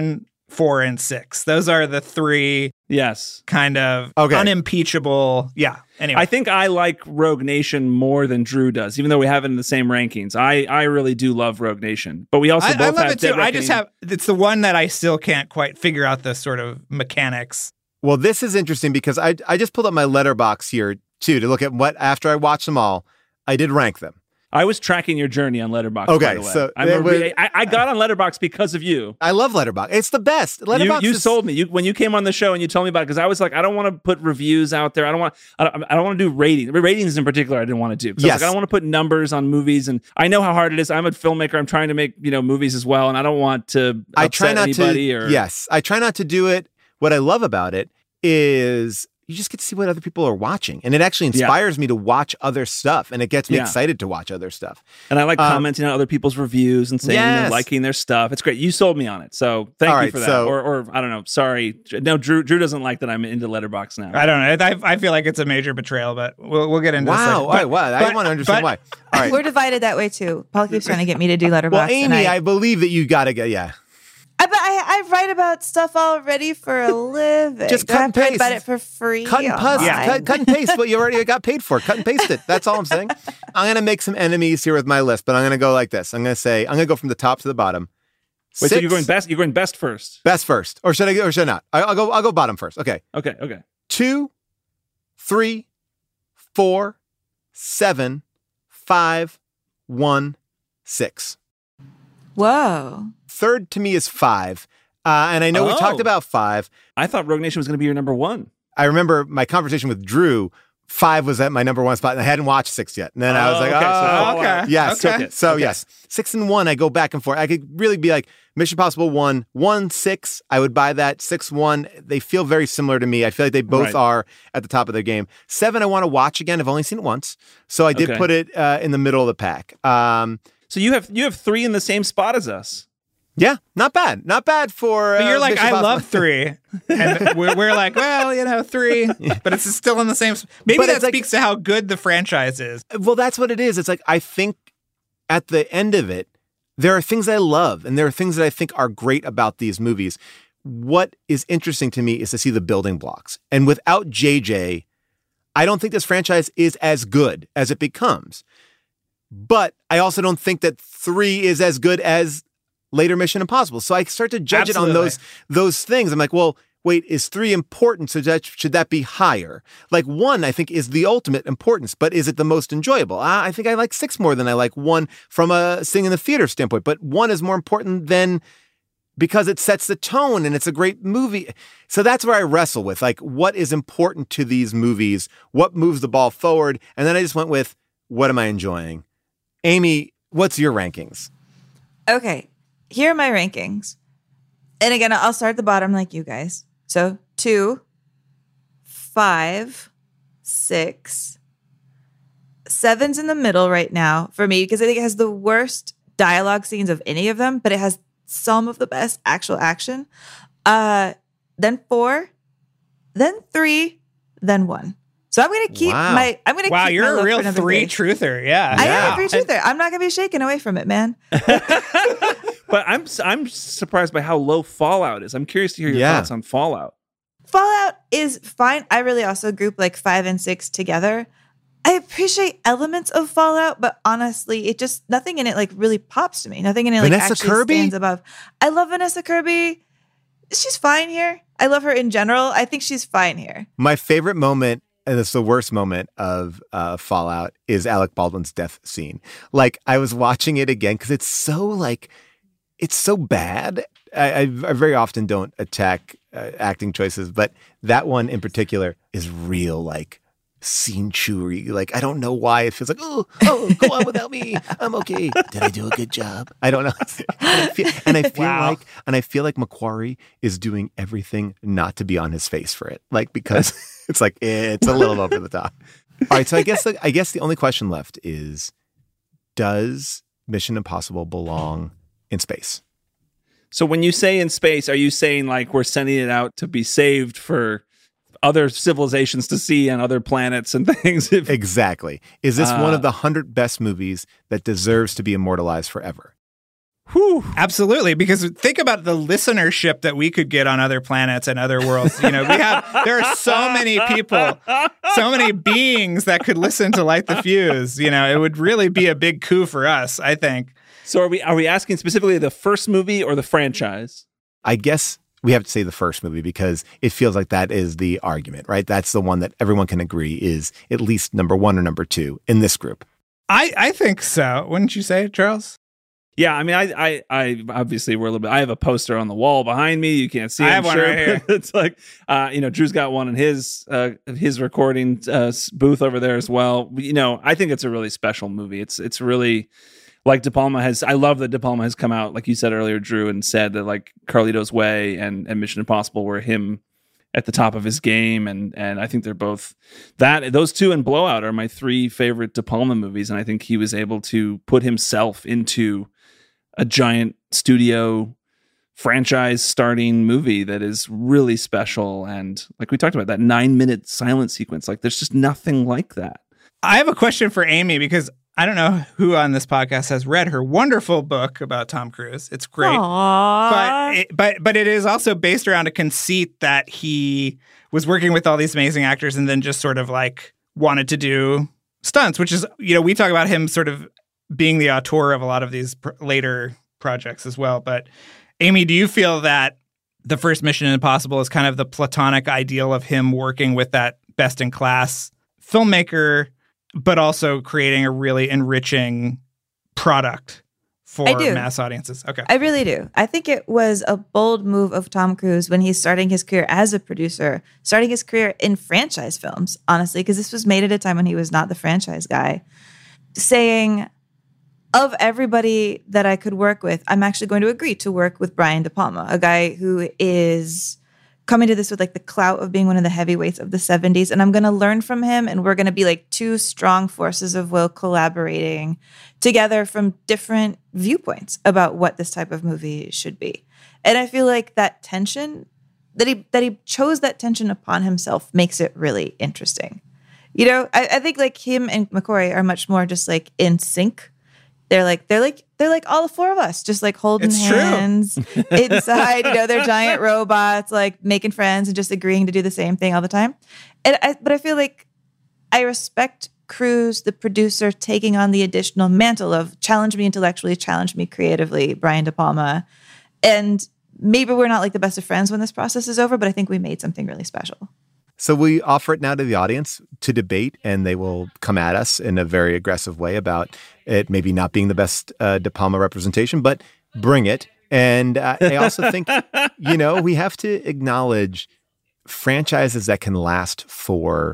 four and six. Those are the three Yes. kind of Okay. unimpeachable. Yeah. Anyway. I think I like Rogue Nation more than Drew does, even though we have it in the same rankings. I, I really do love Rogue Nation, but we also I, both I love have it too. Dead I just Reckoning. have, it's the one that I still can't quite figure out the sort of mechanics. Well, this is interesting because I I just pulled up my letterbox here too to look at what after I watched them all, I did rank them. I was tracking your journey on Letterboxd. Okay, by the way. so I'm it a was- re- I, I got on Letterboxd because of you. I love Letterbox. It's the best. You, Letterbox you is, sold me. You when you came on the show and you told me about it because I was like, I don't want to put reviews out there. I don't want. I don't, I don't want to do ratings. Ratings in particular, I didn't want to do. 'Cause I, was Yes. like, I don't want to put numbers on movies, and I know how hard it is. I'm a filmmaker. I'm trying to make you know movies as well, and I don't want to upset I try not anybody. to. or Yes, I try not to do it. What I love about it is you just get to see what other people are watching, and it actually inspires me to watch other stuff, and it gets me Yeah. excited to watch other stuff. And I like Um, commenting on other people's reviews and saying you know, Yes. liking their stuff. It's great. You sold me on it, so thank All you right, for that. so- or, or I don't know. Sorry, no. Drew Drew doesn't like that I'm into Letterboxd now. I don't know. I, I feel like it's a major betrayal, but we'll, we'll get into this. Wow, later. all right, wow, I but- want to understand but- why. All right. We're divided that way too. Paul keeps trying to get me to do Letterboxd. Well, and Amy, I, I believe that you got to get yeah. I, but I, I write about stuff already for a living. Just Do cut I and have to write paste. about it for free. Cut and paste, online? cut, cut and paste what you already got paid for. Cut and paste it. That's all I'm saying. I'm gonna make some enemies here with my list, but I'm gonna go like this. I'm gonna say I'm gonna go from the top to the bottom. Wait, so Six- you're going best? You're going best first. best first, or should I? Or should I not? I- I'll go. I'll go bottom first. Okay. Okay. Okay. Two, three, four, seven, five, one, six. Whoa. Third to me is five, uh, and I know we Oh. talked about five. I thought Rogue Nation was going to be your number one. I remember my conversation with Drew. Five was at my number one spot, and I hadn't watched six yet. And then I was Oh, like, okay, oh, so- okay. yes. Okay. So Okay. yes, six and one, I go back and forth. I could really be like Mission Impossible one, one, six. I would buy that. Six, one. They feel very similar to me. I feel like they both Right. are at the top of their game. Seven, I want to watch again. I've only seen it once, so I did Okay. put it uh, in the middle of the pack. Um, So you have you have three in the same spot as us. yeah, not bad. Not bad for. But uh, you're like, Mission I Impossible. love three. And we're, we're like, well, you know, three. But it's still in the same. Maybe But that it's like- speaks to how good the franchise is. Well, that's what it is. It's like I think at the end of it, there are things I love and there are things that I think are great about these movies. What is interesting to me is to see the building blocks. And without J J, I don't think this franchise is as good as it becomes. But I also don't think that three is as good as later Mission Impossible. So I start to judge it on Absolutely. those those things. I'm like, well, wait, is three important? So that, should that be higher? Like one, I think, is the ultimate importance, but is it the most enjoyable? I, I think I like six more than I like one from a seeing in the theater standpoint, but one is more important than because it sets the tone and it's a great movie. So that's where I wrestle with, like, what is important to these movies? What moves the ball forward? And then I just went with, what am I enjoying? Amy, what's your rankings? Okay. Here are my rankings. And again, I'll start at the bottom like you guys. So two, five, six, seven's in the middle right now for me because I think it has the worst dialogue scenes of any of them, but it has some of the best actual action. Uh, then four, then three, then one. So I'm gonna keep Wow. my. I'm gonna Wow, keep you're my a love real for number three three. truther. Yeah. I Yeah. am a free truther. I'm not gonna be shaken away from it, man. But I'm I'm surprised by how low Fallout is. I'm curious to hear your Yeah. thoughts on Fallout. Fallout is fine. I really also group like five and six together. I appreciate elements of Fallout, but honestly, it just nothing in it like really pops to me. Nothing in it like Vanessa actually Kirby? stands above. I love Vanessa Kirby. She's fine here. I love her in general. I think she's fine here. My favorite moment, and it's the worst moment of uh, Fallout, is Alec Baldwin's death scene. Like, I was watching it again because it's so like, it's so bad. I, I, I very often don't attack uh, acting choices, but that one in particular is real, like, scene chewery. Like, I don't know why it feels like, oh, oh, go on without me. I'm okay. Did I do a good job? I don't know. And I feel, and I feel Wow. like, and I feel like Macquarie is doing everything not to be on his face for it. Like, because it's like, it's a little over the top. All right. So I guess, the, I guess the only question left is, does Mission Impossible belong in space? So when you say in space, are you saying like we're sending it out to be saved for other civilizations to see on other planets and things? If, Exactly. Is this one Uh, of the hundred best movies that deserves to be immortalized forever? Whew. Absolutely, because think about the listenership that we could get on other planets and other worlds. You know, we have there are so many people, so many beings that could listen to Light the Fuse. You know, it would really be a big coup for us, I think. So are we are we asking specifically the first movie or the franchise? I guess we have to say the first movie because it feels like that is the argument, right? That's the one that everyone can agree is at least number one or number two in this group. I, I think so. Wouldn't you say, Charles? Yeah, I mean, I, I, I obviously we're a little bit. I have a poster on the wall behind me. You can't see. I it, have I'm one sure, right here. It's like, uh, you know, Drew's got one in his uh, his recording uh, booth over there as well. You know, I think it's a really special movie. It's it's really like De Palma has. I love that De Palma has come out, like you said earlier, Drew, and said that like Carlito's Way and, and Mission Impossible were him at the top of his game, and and I think they're both that those two and Blowout are my three favorite De Palma movies, and I think he was able to put himself into a giant studio franchise starting movie that is really special. And like we talked about, that nine minute silent sequence, like there's just nothing like that. I have a question for Amy because I don't know who on this podcast has read her wonderful book about Tom Cruise. It's great. Aww. But it, but but it is also based around a conceit that he was working with all these amazing actors and then just sort of like wanted to do stunts, which is, you know, we talk about him sort of being the auteur of a lot of these pr- later projects as well. But Amy, do you feel that the first Mission Impossible is kind of the platonic ideal of him working with that best in class filmmaker, but also creating a really enriching product for I do. mass audiences? Okay. I really do. I think it was a bold move of Tom Cruise when he's starting his career as a producer, starting his career in franchise films, honestly, because this was made at a time when he was not the franchise guy, saying, of everybody that I could work with, I'm actually going to agree to work with Brian De Palma, a guy who is coming to this with like the clout of being one of the heavyweights of the seventies. And I'm going to learn from him. And we're going to be like two strong forces of will collaborating together from different viewpoints about what this type of movie should be. And I feel like that tension, that he that he chose that tension upon himself makes it really interesting. You know, I, I think like him and McQuarrie are much more just like in sync. They're like, they're like, they're like all the four of us, just like holding It's hands inside, you know, they're giant robots, like making friends and just agreeing to do the same thing all the time. And I, but I feel like I respect Cruise, the producer, taking on the additional mantle of challenge me intellectually, challenge me creatively, Brian De Palma. And maybe we're not like the best of friends when this process is over, but I think we made something really special. So we offer it now to the audience to debate, and they will come at us in a very aggressive way about it maybe not being the best uh, De Palma representation, but bring it. And uh, I also think, you know, we have to acknowledge franchises that can last for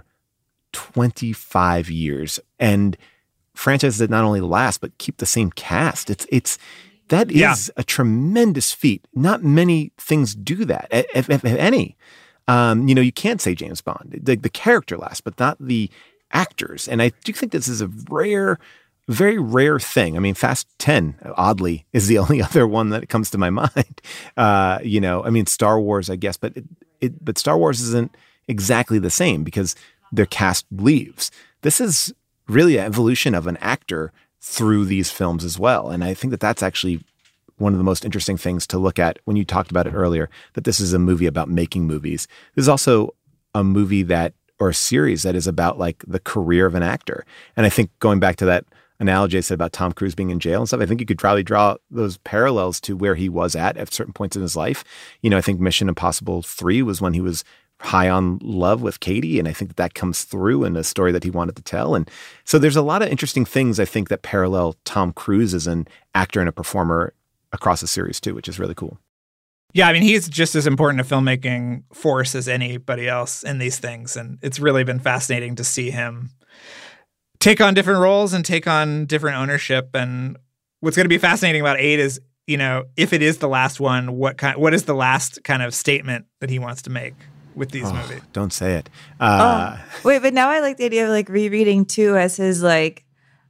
twenty-five years and franchises that not only last, but keep the same cast. It's, it's, that is Yeah. a tremendous feat. Not many things do that, if, if, if any. Um, you know, you can't say James Bond. The, the character lasts, but not the actors. And I do think this is a rare, very rare thing. I mean, Fast ten, oddly, is the only other one that comes to my mind. Uh, you know, I mean, Star Wars, I guess, but it, it, but Star Wars isn't exactly the same because their cast leaves. This is really an evolution of an actor through these films as well. And I think that that's actually one of the most interesting things to look at when you talked about it earlier, that this is a movie about making movies. This is also a movie that, or a series that is about like the career of an actor. And I think going back to that analogy I said about Tom Cruise being in jail and stuff, I think you could probably draw those parallels to where he was at at certain points in his life. You know, I think Mission Impossible three was when he was high on love with Katie. And I think that that comes through in a story that he wanted to tell. And so there's a lot of interesting things I think that parallel Tom Cruise as an actor and a performer across the series too, which is really cool. Yeah, I mean, he's just as important a filmmaking force as anybody else in these things. And it's really been fascinating to see him take on different roles and take on different ownership. And what's going to be fascinating about eight is, you know, if it is the last one, what kind, what is the last kind of statement that he wants to make with these Oh, movies? don't say it. Uh, Oh, wait, but now I like the idea of like rereading two as his like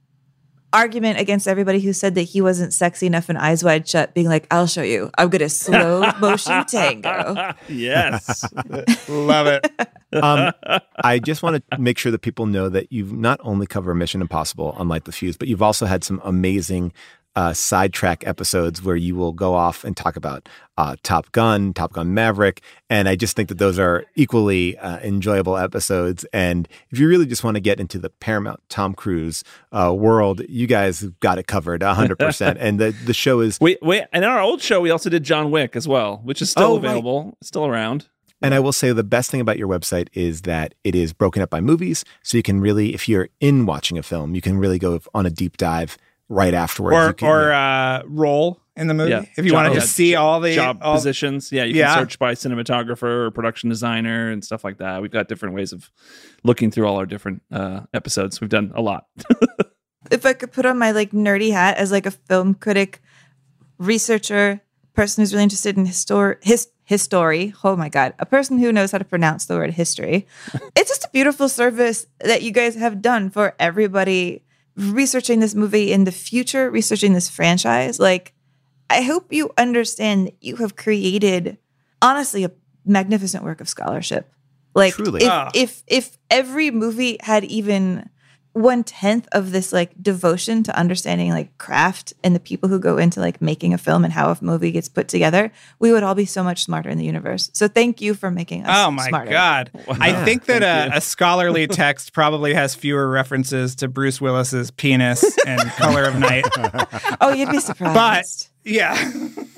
argument against everybody who said that he wasn't sexy enough in Eyes Wide Shut, being like, I'll show you. I'm good at slow motion tango. Yes. Love it. um, I just want to make sure that people know that you've not only covered Mission Impossible on Light the Fuse, but you've also had some amazing uh, sidetrack episodes where you will go off and talk about uh, Top Gun, Top Gun Maverick. And I just think that those are equally uh, enjoyable episodes. And if you really just want to get into the Paramount Tom Cruise uh, world, you guys have got it covered one hundred percent. And the, the show is... We, we, and in our old show, we also did John Wick as well, which is still Oh, available, right. still around. And I will say the best thing about your website is that it is broken up by movies. So you can really, if you're in watching a film, you can really go on a deep dive right afterwards. Or You can- or uh, role in the movie Yeah. if you Job- want to yeah, just see all the job all, positions. Yeah, you Yeah. can search by cinematographer or production designer and stuff like that. We've got different ways of looking through all our different uh, episodes. We've done a lot. If I could put on my like nerdy hat as like a film critic, researcher, person who's really interested in histor- his history. Oh my God. A person who knows how to pronounce the word history. It's just a beautiful service that you guys have done for everybody researching this movie in the future, researching this franchise. Like, I hope you understand that you have created, honestly, a magnificent work of scholarship. Like, Truly. if, Ah. if if every movie had even one tenth of this like devotion to understanding like craft and the people who go into like making a film and how a movie gets put together, we would all be so much smarter in the universe. So thank you for making us Oh my smarter. God. I Yeah, think that thank a, you. a scholarly text probably has fewer references to Bruce Willis's penis and Color of Night. Oh, you'd be But surprised. yeah.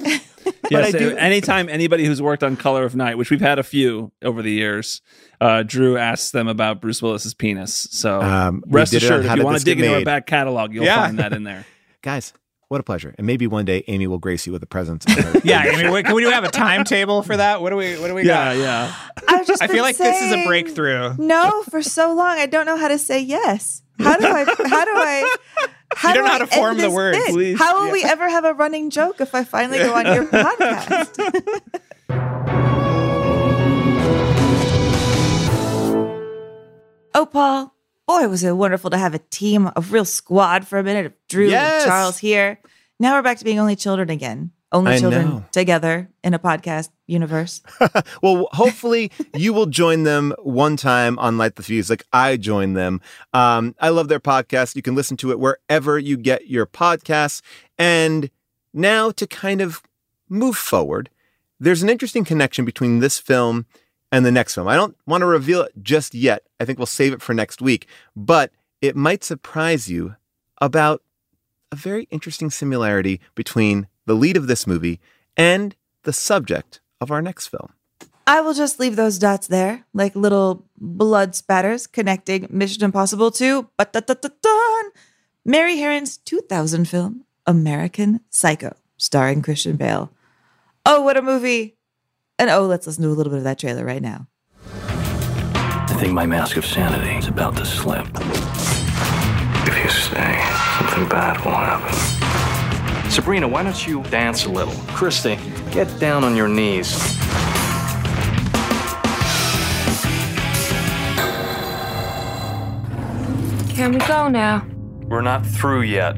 Yes, I do- anytime anybody who's worked on Color of Night, which we've had a few over the years, uh, Drew asks them about Bruce Willis's penis. So Um, we rest did it on assured, How if you Did want This to dig Get into our Made? back catalog, you'll Yeah. find that in there. Guys, what a pleasure. And maybe one day Amy will grace you with a presence. on her- Yeah. I mean, wait, can we do have a timetable for that? What do we what do we Yeah, got? yeah. I've just I feel been like this is a saying breakthrough. No, for so long I don't know how to say yes. How do I? How do I? How You don't do know I how to form end the this words. bit? Please. How will we ever have a running joke if I finally go on your podcast? Oh, Paul, boy, was it wonderful to have a team, a real squad for a minute of Drew Yes. and Charles here. Now we're back to being only children again. Only I children know. together in a podcast universe. Well, hopefully you will join them one time on Light the Fuse, like I joined them. Um, I love their podcast. You can listen to it wherever you get your podcasts. And now to kind of move forward, there's an interesting connection between this film and the next film. I don't want to reveal it just yet. I think we'll save it for next week. But it might surprise you about a very interesting similarity between the lead of this movie and the subject of our next film. I will just leave those dots there, like little blood spatters connecting Mission Impossible to ba-da-da-da-dun, Mary Herron's two thousand film, American Psycho, starring Christian Bale. Oh, what a movie! And oh, let's listen to a little bit of that trailer right now. I think my mask of sanity is about to slip. If you stay, something bad will happen. Sabrina, why don't you dance a little? Christy, get down on your knees. Can we go now? We're not through yet.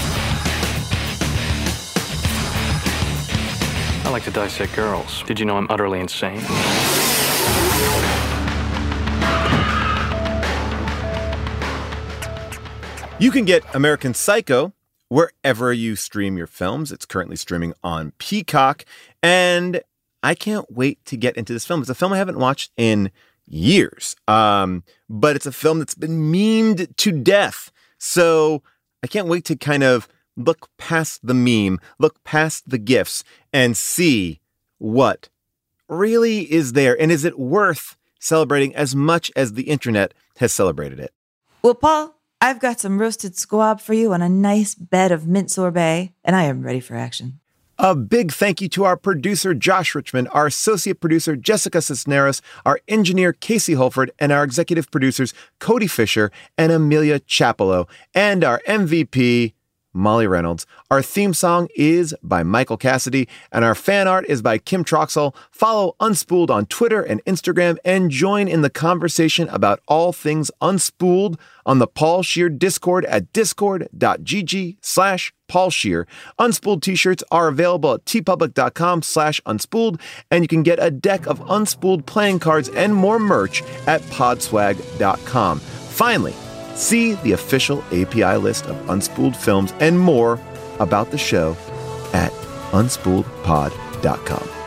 I like to dissect girls. Did you know I'm utterly insane? You can get American Psycho wherever you stream your films. It's currently streaming on Peacock, and I can't wait to get into this film. It's a film I haven't watched in years, um, but it's a film that's been memed to death. So I can't wait to kind of look past the meme, look past the GIFs, and see what really is there, and is it worth celebrating as much as the internet has celebrated it? Well, Paul, I've got some roasted squab for you on a nice bed of mint sorbet, and I am ready for action. A big thank you to our producer, Josh Richmond, our associate producer, Jessica Cisneros, our engineer, Casey Holford, and our executive producers, Cody Fisher and Amelia Chapello, and our M V P, Molly Reynolds. Our theme song is by Michael Cassidy, and our fan art is by Kim Troxel. Follow Unspooled on Twitter and Instagram, and join in the conversation about all things Unspooled on the Paul Scheer Discord at discord.gg slash Paul Scheer. Unspooled t-shirts are available at tpublic.com slash unspooled, and you can get a deck of Unspooled playing cards and more merch at podswag dot com. Finally, see the official A P I list of Unspooled films and more about the show at unspooledpod dot com.